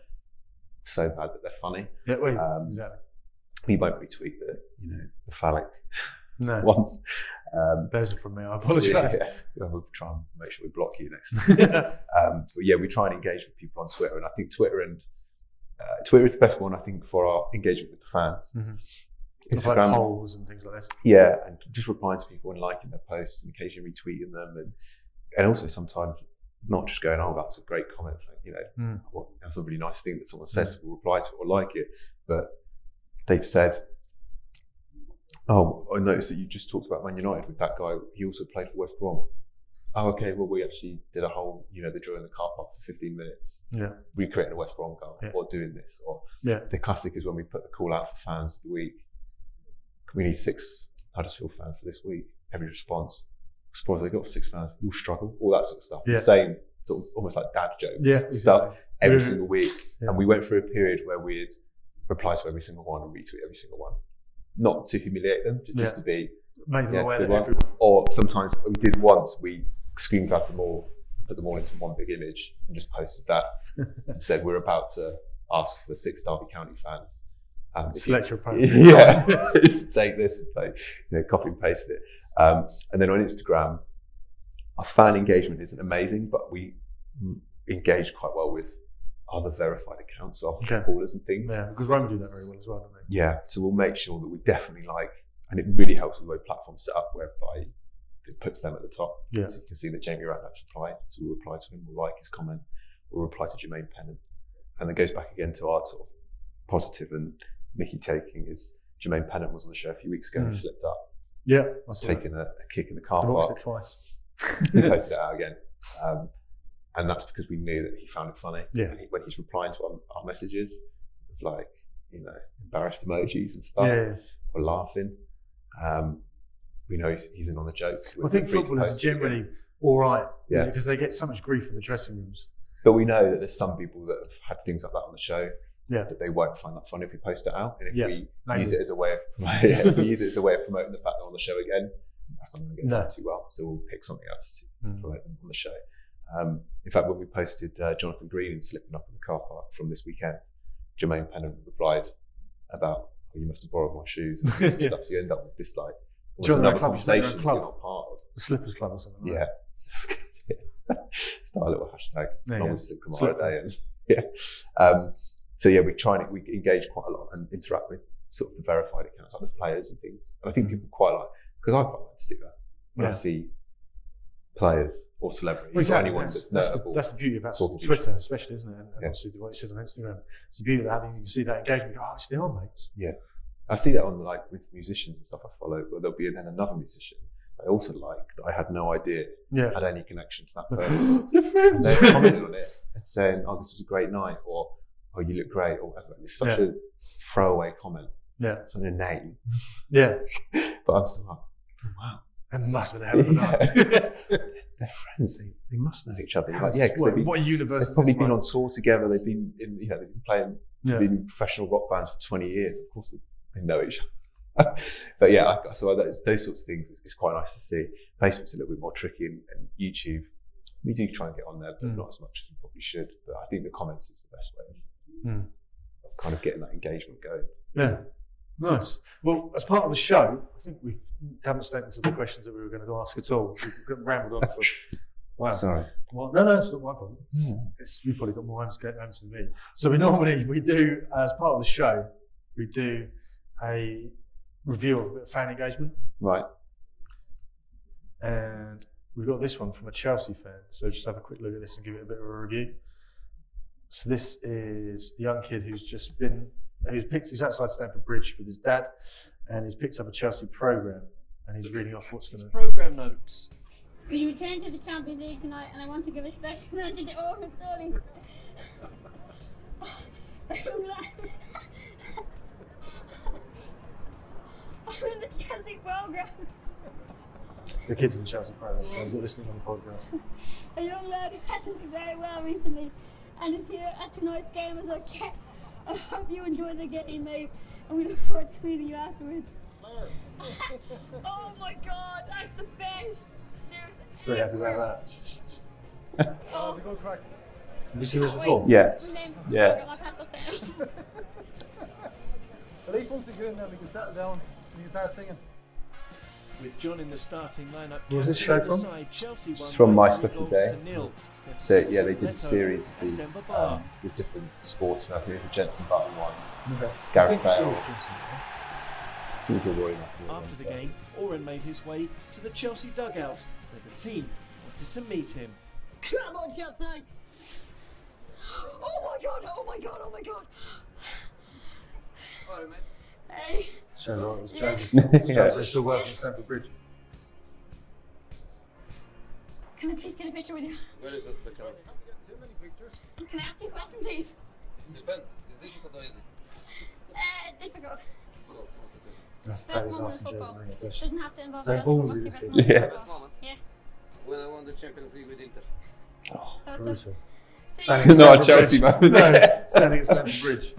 So bad that they're funny. Yeah, exactly. We won't retweet the phallic ones. Those are from me. I apologise. We'll try and make sure we block you next time. But yeah, we try and engage with people on Twitter, and I think Twitter is the best one, I think, for our engagement with the fans. Instagram, like polls and things like this. Yeah, and just replying to people and liking their posts and occasionally retweeting them, and also sometimes not just going, oh, that's a great comment, well, that's a really nice thing that someone says, we'll reply to it or like it, but they've said, oh, I noticed that you just talked about Man United with that guy, he also played for West Brom. Oh, okay, well, we actually did a whole, the drill in the car park for 15 minutes, recreating a West Brom goal, or doing this, or the classic is when we put the call out for fans of the week. We need 6 Huddersfield fans for this week. Every response, suppose they got 6 fans, you'll struggle, all that sort of stuff. The same, sort of almost like dad jokes stuff every single week. And we went through a period where we'd reply to every single one and retweet every single one. Not to humiliate them, just to be make them aware that everyone. Or sometimes we did once, we screen grabbed them all, put them all into one big image and just posted that and said, we're about to ask for 6 Derby County fans. Select your opponent. Just take this and play, copy and paste it. And then on Instagram, our fan engagement isn't amazing, but we engage quite well with other verified accounts of footballers and things. Yeah, because Roma do that very well as well, don't they? Yeah, so we'll make sure that we definitely and it really helps with the way platforms set up whereby it puts them at the top. Yeah. So you can see that Jamie Ratcliffe's replied, so we'll reply to him, we'll like his comment, we'll reply to Jermaine Pennant. And then goes back again to our sort of positive and Mickey taking is Jermaine Pennant was on the show a few weeks ago and slipped up. Yeah. Taking a kick in the car park. I watched it twice. He posted it out again. And that's because we knew that he found it funny. Yeah. And when he's replying to our messages with embarrassed emojis and stuff or laughing, we know he's in on the jokes. I think footballers are generally all right because they get so much grief in the dressing rooms. But we know that there's some people that have had things like that on the show that they won't find that funny if we post it out. And if we use it as a way of promoting the fact they're on the show again, that's not going to get done too well. So we'll pick something else to promote them on the show. In fact, when we posted Jonathan Green slipping up in the car park from this weekend, Jermaine Pennant replied about, you must have borrowed my shoes and stuff. So you end up with this another conversation you're not part of. The Slippers Club or something. Yeah. Start a little hashtag. Always slip Kamara Day. So we engage quite a lot and interact with sort of the verified accounts, like the players and things. And I think people quite like, because I quite like to see that. When I see players or celebrities or anyone that's notable. That's the beauty about Twitter, especially, isn't it? And obviously what you said on Instagram. It's the beauty of having, you see that engagement, you go, actually they are mates. Yeah. I see that on with musicians and stuff I follow, where there'll be then another musician I also that I had no idea had any connection to that person. They're friends. And they're commenting on it and saying, "Oh, this was a great night," or "Oh, you look great," or whatever. It's such a throwaway comment. Yeah. It's not a name. Yeah. But I'm just like, oh, wow. It must have been a hell of a night. They're friends. They must know each other. Because what universe? They've probably been on tour together. They've been they've been playing. They've been in professional rock bands for 20 years. Of course, they know each other. But so those sorts of things is quite nice to see. Facebook's a little bit more tricky, and YouTube, we do try and get on there, but not as much as we probably should. But I think the comments is the best way of kind of getting that engagement going. Yeah, nice. Well, as part of the show, I think we haven't stated some of the questions that we were going to ask at all. We've rambled on for. Wow. Sorry. Well, no, it's not my problem. You've probably got more answers than me. So we do, as part of the show, we do a review of a bit of fan engagement. Right. And we've got this one from a Chelsea fan. So just have a quick look at this and give it a bit of a review. So this is a young kid who's he's outside Stamford Bridge with his dad, and he's picked up a Chelsea programme, and he's reading off what's going to... Programme notes. We return to the Champions League tonight, and I want to give a special mention to Owen Sterling. I'm in the Chelsea programme. It's the kids in the Chelsea programme. I was listening on the podcast. A young lad who hasn't done very well recently, and is here at tonight's game as a cat. I hope you enjoy the game, mate, and we look forward to meeting you afterwards. Oh my God, that's the best news ever. Very happy about that. Oh. Have you seen this before? Yeah. Yeah. At least once we get in there, we can settle down and you can start singing. With John in the starting lineup. Where's this show from? It's from My Lucky Day. So they did a series of these with different sports. I think there's a Jenson Button one. Okay. Gareth Bale. He's a Roy. After the game, Oren made his way to the Chelsea dugout, where the team wanted to meet him. Come on, Chelsea! Oh my God! Oh my God! Oh my God! Alright, mate. Hey. Chelsea still working at Stamford Bridge. Can I please get a picture with you? Where is it, the camera? Too many pictures. Can I ask you a question, please? Depends. Is difficult or easy? Difficult. So, what's it? That's Best Fair's moment in asking football. Jason a question. Doesn't have to involve So basketball. ballsy, What's this your kid. best moment in Yeah. Best football? moment? Yeah. When I won the Champions League with Inter. Oh, That's brutal. it. Standing at Not a Stamford Chelsea Bridge. man. No, standing at Stamford Bridge.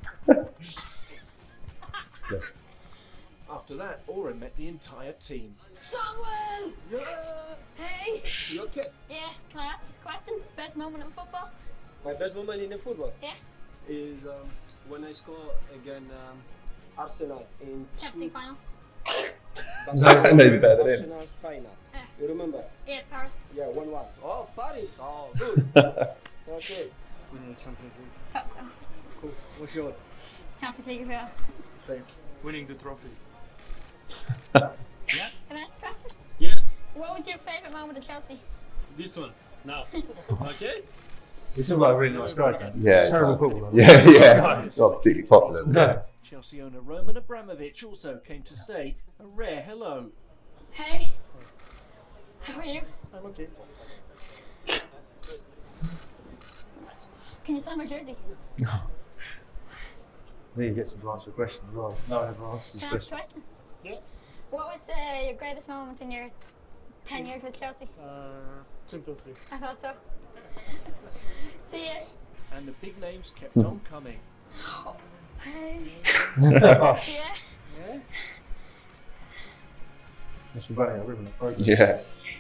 Yes. After that, Oren met the entire team. Samuel! Yeah. Hey! You okay? Yeah, can I ask this question? Best moment in football? My best moment in the football Yeah. is when I score against Arsenal in Champions League final? Knows it better than him. Arsenal final. Yeah. You remember? Yeah, Paris. Yeah, 1-1. Oh, Paris. Oh, good. So good. winning the Champions League. Thought so. Of course. What's yours? Champions League as well. Same. Winning the trophies. Can I ask a question? Yes. What was your favourite moment at Chelsea? This one. Now. Okay. He seems like a really nice guy, Dan. Yeah, Terrible it does. footballer. Yeah. Not particularly popular. but- No. Chelsea owner Roman Abramovich also came to say a rare hello. Hey. How are you? I'm okay. Can you sign my jersey? I think he gets to answer a question as well. No one ever answers Can this I ask a question. question? Yes. What was your greatest moment in your 10 years with Chelsea? Champions League. I thought so. See ya. And the big names kept on coming. Hey. Must Yeah. be running a room in the program. Yeah.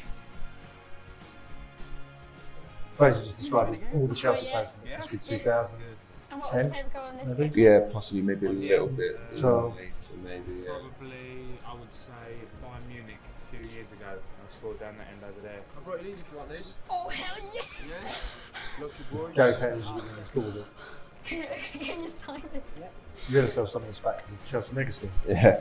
Basically just describing all the Chelsea Oh, players in this must be 2000. And what was 10, your favourite goal in this maybe? game? Yeah, possibly maybe a little bit So- later, maybe. Yeah. Probably, I would say Bayern Munich a few years ago. I scored down that end over there. I brought it in if you want these. Oh, hell yeah. Yeah. Lucky boy. Gary Cahill was in the school, but Can you sign it? you really saw something that's back to the Chelsea megastar. Yeah.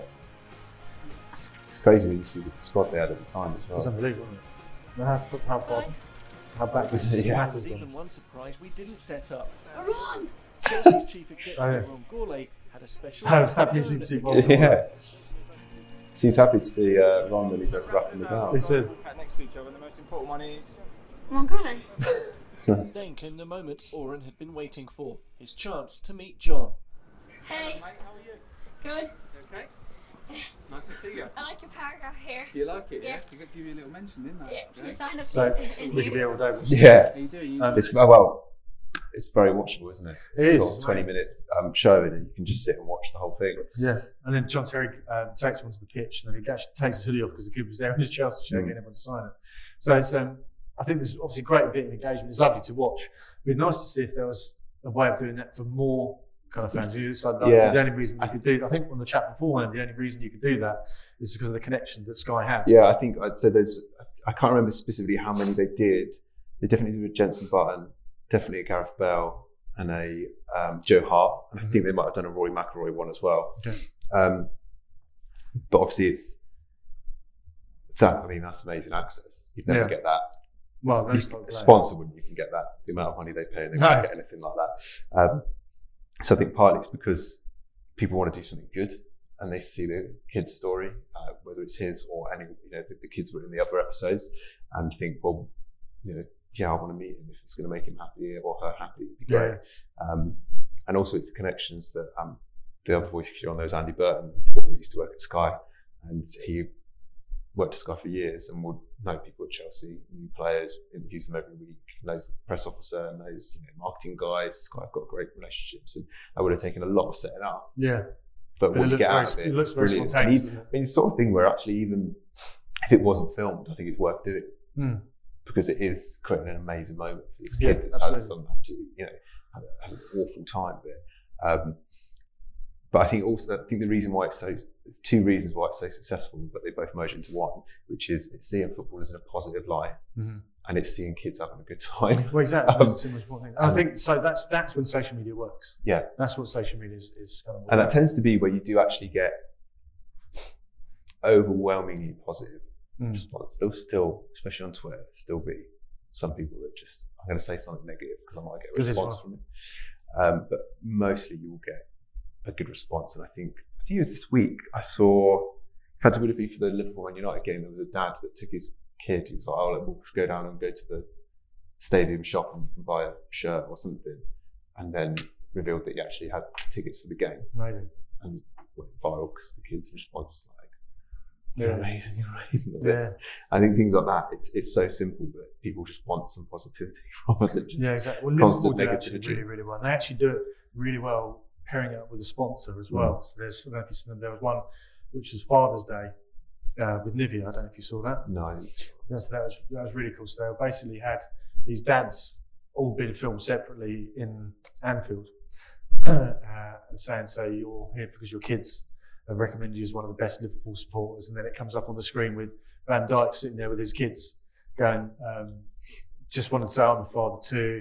It's crazy when you see the squad they had at the time as It was well. unbelievable, wasn't it? How backwards Yeah. the There Matters was even gone. one surprise we didn't set up. Run! Chelsea's chief executive Oh, yeah. Ron Gourlay had a special. How happy is he to see Ron? Yeah. Seems happy to see Ron when he does roughing the He about. says, Sat next to each other, and the most important one is. Mongole. Then came the moment Oren had been waiting for, his chance to meet John. Hey. Mate, how are you? Good. Okay. Nice to see you. I like your paragraph here. You like it, Yeah. You got to give you a little mention, didn't I? Yeah, can you sign up so in we could be here? here all day. Yeah. You do. You Um, It's well, it's very watchable, isn't it? It It's is. got a 20-minute show in it. You can just sit and watch the whole thing. Yeah, and then John Terry takes him onto the pitch, and then he actually takes his hoodie off because the kid was there in his Chelsea shirt, getting everyone to sign it. So it's, I think there's obviously a great bit of engagement. It's lovely to watch. It'd be nice to see if there was a way of doing that for more kind of fans. It's like Yeah. the only reason you could do, I think on the chat beforehand, the only reason you could do that is because of the connections that Sky have. Yeah, I think I'd say I can't remember specifically how many they did. They definitely did a Jenson Button, definitely a Gareth Bale, and a Joe Hart. And I think they might have done a Rory McIlroy one as well. Okay. But obviously it's that, I mean, that's amazing access. You'd never Yeah. get that. Well, You, those a like players. sponsor wouldn't even get that, the amount of money they pay, and they No. wouldn't get anything like that. So I think partly it's because people want to do something good and they see the kid's story, whether it's his or any, the kids were in the other episodes, and think, well, yeah, I want to meet him if it's going to make him happy or her happy. It'd be great. And also it's the connections that the other voice on there is Andy Burton, who used to work at Sky, and he worked at Sky for years and would know people at Chelsea, new players, interviews them every week, knows the press officer, knows marketing guys. Sky have got great relationships, and that would have taken a lot of setting up. Yeah. But what you get out of it looks very brilliant. spontaneous, And doesn't it? I mean, it's the sort of thing where actually, even if it wasn't filmed, I think it's worth doing. Because it is creating an amazing moment for this kid that's had some absolutely, had an awful time there. But I think the reason why there's two reasons why it's so successful, but they both merge into one, which is it's seeing footballers in a positive light, and it's seeing kids having a good time. Well, exactly. That's two most important things. I think so. That's when social media works. Yeah, that's what social media is kind of. And that tends to be where you do actually get overwhelmingly positive response. There'll still, especially on Twitter, still be some people that just, I'm going to say something negative because I might get a response from it. But mostly you will get a good response. And I think it was this week I saw, in fact, it would have been for the Liverpool and United game, there was a dad that took his kid. He was like, oh, we'll go down and go to the stadium shop and you can buy a shirt or something. And then revealed that he actually had tickets for the game. Amazing. And went viral because the kid's response was like, you're amazing, you're amazing. Yeah. I think things like that, it's so simple, but people just want some positivity rather than just exactly. Well, constant Liverpool do negativity. actually really, really well. And they actually do it really well, pairing it up with a sponsor as well. So there's, I don't know if you've seen them, there was one which was Father's Day with Nivea. I don't know if you saw that. No. That was really cool. So they basically had these dads all being filmed separately in Anfield, and saying, so you're here because your kids have recommended you as one of the best Liverpool supporters, and then it comes up on the screen with Van Dijk sitting there with his kids going, just wanted to say I'm a father too,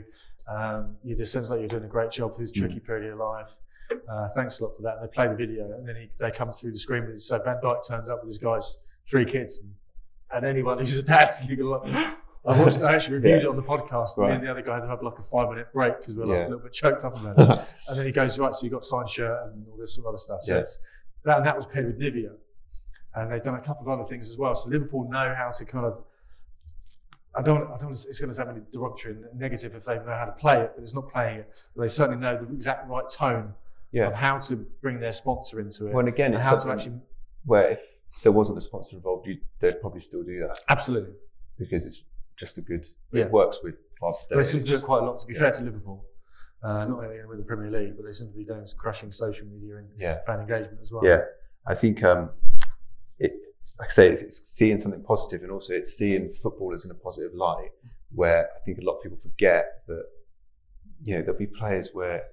You just sense like you're doing a great job through this tricky period of your life. Thanks a lot for that. And they play the video, and then they come through the screen with. So Van Dijk turns up with his guy's 3 kids, and anyone who's a dad, you can like. I actually reviewed it on the podcast, and me and the other guy had like a 5-minute break because we were like a little bit choked up about it. And then he goes, right, so you got signed shirt and all this sort of other stuff. So it's, that was paired with Nivea, and they've done a couple of other things as well. So Liverpool know how to kind of. I don't. It's going to sound really derogatory and negative if they know how to play it, but it's not playing it. But they certainly know the exact right tone of how to bring their sponsor into it. Well, and again, it's how to actually. Where if there wasn't a sponsor involved, they'd probably still do that. Absolutely, because it's just a good. It works with fast. They seem to do it quite a lot. To be fair to Liverpool, not only with the Premier League, but they seem to be doing crushing social media and fan engagement as well. Yeah, I think like I say, it's seeing something positive, and also it's seeing footballers in a positive light. Where I think a lot of people forget that there'll be players where,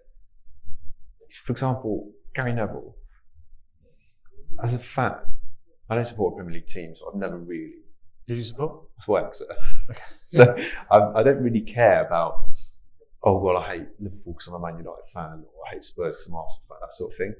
for example, Gary Neville. As a fan, I don't support a Premier League team, so I've never really. Did you support? I support Exeter. Okay. So I don't really care about, I hate Liverpool because I'm a Man United fan, or I hate Spurs because I'm an Arsenal fan, that sort of thing.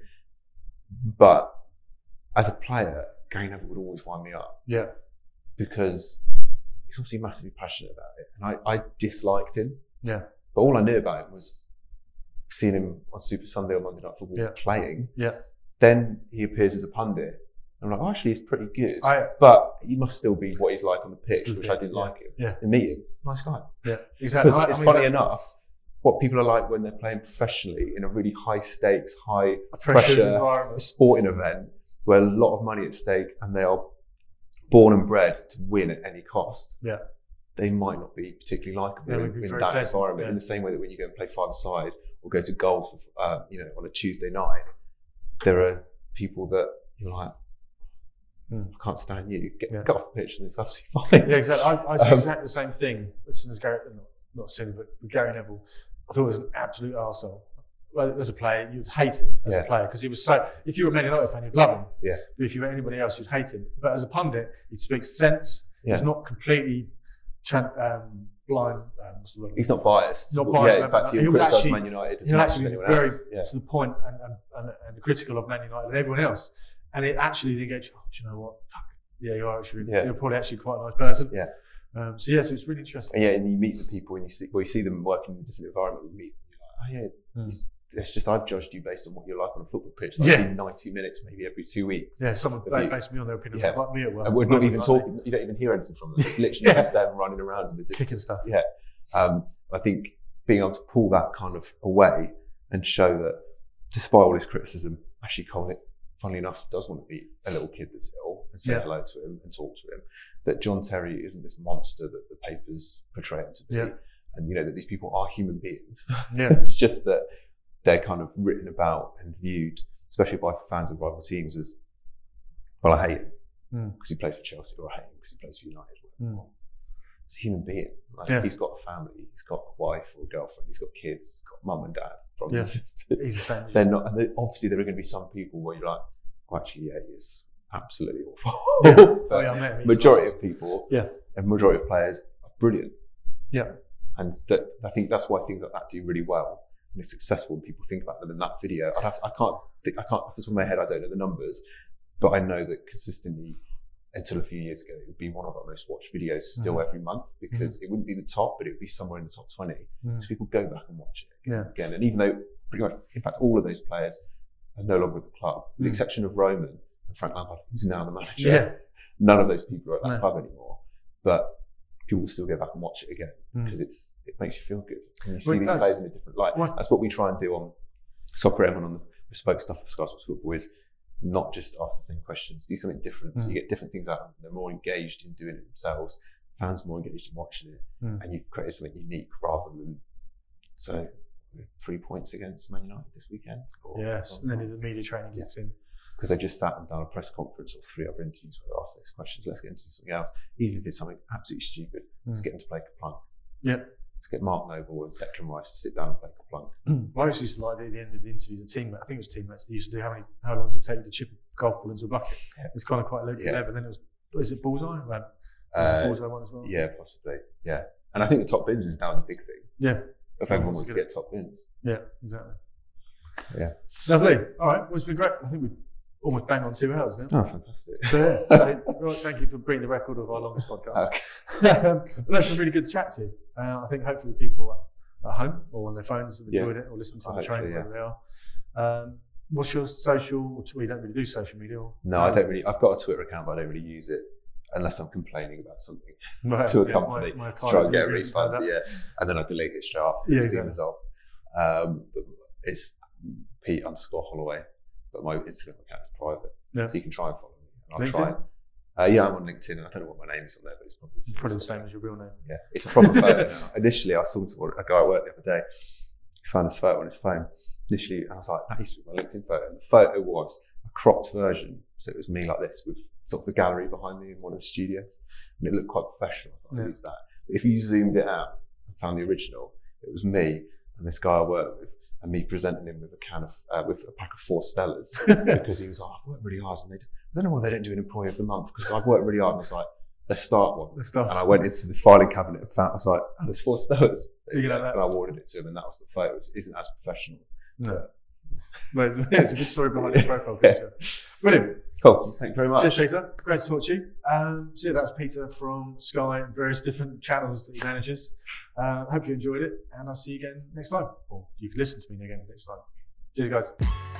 But as a player, Gary Neville would always wind me up. Yeah. Because he's obviously massively passionate about it. And I disliked him. Yeah. But all I knew about him was seeing him on Super Sunday or Monday Night Football playing. Yeah. Then he appears as a pundit. I'm like, actually, he's pretty good. But he must still be what he's like on the pitch, which I didn't like him. Yeah. And meet him, nice guy. Yeah, exactly. Because it's funny enough, what people are like when they're playing professionally in a really high stakes, high pressure sporting event where a lot of money at stake and they are born and bred to win at any cost. Yeah. They might not be particularly likable in that environment. In the same way that when you go and play five-a-side or go to golf, on a Tuesday night, there are people that you're like, I can't stand you. Get off the pitch and it's absolutely fine. Yeah, exactly. I see exactly the same thing as soon as Gary, not as soon, but with Gary Neville. I thought he was an absolute arsehole. Well, as a player, you'd hate him as a player because he was so. If you were a Man United fan, you'd love him. Yeah. But if you were anybody else, you'd hate him. But as a pundit, he speaks sense. Yeah. He's not completely blind. What's the word? He's not biased. Not biased. Yeah, in fact, he'll criticise Man United as much as anyone else. He'll actually be very to the point and critical of Man United and everyone else. And it actually then goes, do you know what? Fuck. Yeah, you are actually. You're probably actually quite a nice person. Yeah. So it's really interesting. And and you meet the people and you see them working in a different environment. You meet them, you're like, it's just I've judged you based on what you're like on a football pitch. I've seen 90 minutes maybe every 2 weeks. Yeah, someone based me on their opinion about me at work. And we're not even talking. You don't even hear anything from them. It's literally just them running around in the distance. Kicking stuff. Yeah. I think being able to pull that kind of away and show that, despite all this criticism, actually Colin, funnily enough, does want to be a little kid that's ill and say hello to him and talk to him. That John Terry isn't this monster that the papers portray him to be. Yeah. And that these people are human beings. Yeah. It's just that they're kind of written about and viewed, especially by fans of rival teams, as, well, I hate him because he plays for Chelsea, or I hate him because he plays for United. He's a human being. He's got a family, he's got a wife or a girlfriend, he's got kids, he's got mum and dad, brothers and sisters. He's the same. They're not, and obviously there are going to be some people where you're like, well, actually, he is absolutely awful. But majority of people, and majority of players are brilliant. Yeah. And I think that's why things like that do really well and it's successful when people think about them in that video. I can't off the top of my head, I don't know the numbers, but I know that consistently until a few years ago, it would be one of our most watched videos still every month because it wouldn't be the top, but it would be somewhere in the top 20. So people go back and watch it again. And even though pretty much, in fact, all of those players are no longer with the club, with the exception of Roman and Frank Lampard, who's now the manager. Yeah. None of those people are at that club anymore. But people will still go back and watch it again because it makes you feel good. And you see these players in a different light. That's what we try and do on Soccer M and on the bespoke stuff of Sky Sports Football is not just ask the same questions, do something different. So you get different things out of them. They're more engaged in doing it themselves. Fans are more engaged in watching it. And you've created something unique rather than, 3 points against Man United this weekend. And then the media training gets in. Because they just sat and done a press conference or 3 other interviews where they asked those questions. Let's get into something else. Even if it's something absolutely stupid, let's get them to play Kaplunk. Yeah. Let's get Mark Noble and Declan Rice to sit down and play Kaplunk. I always used to like at the end of the interview, the teammate, I think it was teammates, they used to do how long does it take you to chip a golf ball into a bucket? It's kind of quite clever. Then it was, is it Bullseye? Was it Bullseye one as well? Yeah, possibly. Yeah. And I think the top bins is now the big thing. Yeah. if everyone wants to get top bins. Yeah, exactly. Yeah. Lovely. All right. Well, it's been great. I think we've almost bang on 2 hours now. Oh, fantastic. So, right, thank you for bringing the record of our longest podcast. Okay. That's been really good to chat to you. I think hopefully people at home or on their phones have enjoyed it or listened to it on the train, wherever they are. What's your social? We don't really do social media. No, I don't really. I've got a Twitter account, but I don't really use it unless I'm complaining about something to a company. My try and get a refund. And then I delete it straight after it's been resolved. But it's Pete_Holloway, but my Instagram account is private, so you can try and follow me. And I'll try. I'm on LinkedIn, and I don't know what my name is on there, but it's probably the same as your real name. Yeah, it's a proper photo now. Initially, I was talking to a guy at work the other day. He found this photo on his phone. Initially, and I was like, that used to be my LinkedIn photo. And the photo was a cropped version, so it was me like this with sort of the gallery behind me in one of the studios, and it looked quite professional. I thought, who's that? But if you zoomed it out and found the original, it was me and this guy I work with, and me presenting him with a can of with a pack of 4 Stellas because he was like, I've worked really hard, and I don't know why they don't do an employee of the month because I've worked really hard. And I was like, let's start one. And I went into the filing cabinet and found, I was like, oh, there's 4 Stellas. And I awarded it to him, and that was the photo. It isn't as professional. No. But it's a good story behind your profile picture. Brilliant. Cool. Thank you very much. Cheers, Peter. Great to talk to you. So yeah, that was Peter from Sky and various different channels that he manages. Hope you enjoyed it, and I'll see you again next time. Or you can listen to me again next time. Cheers, guys.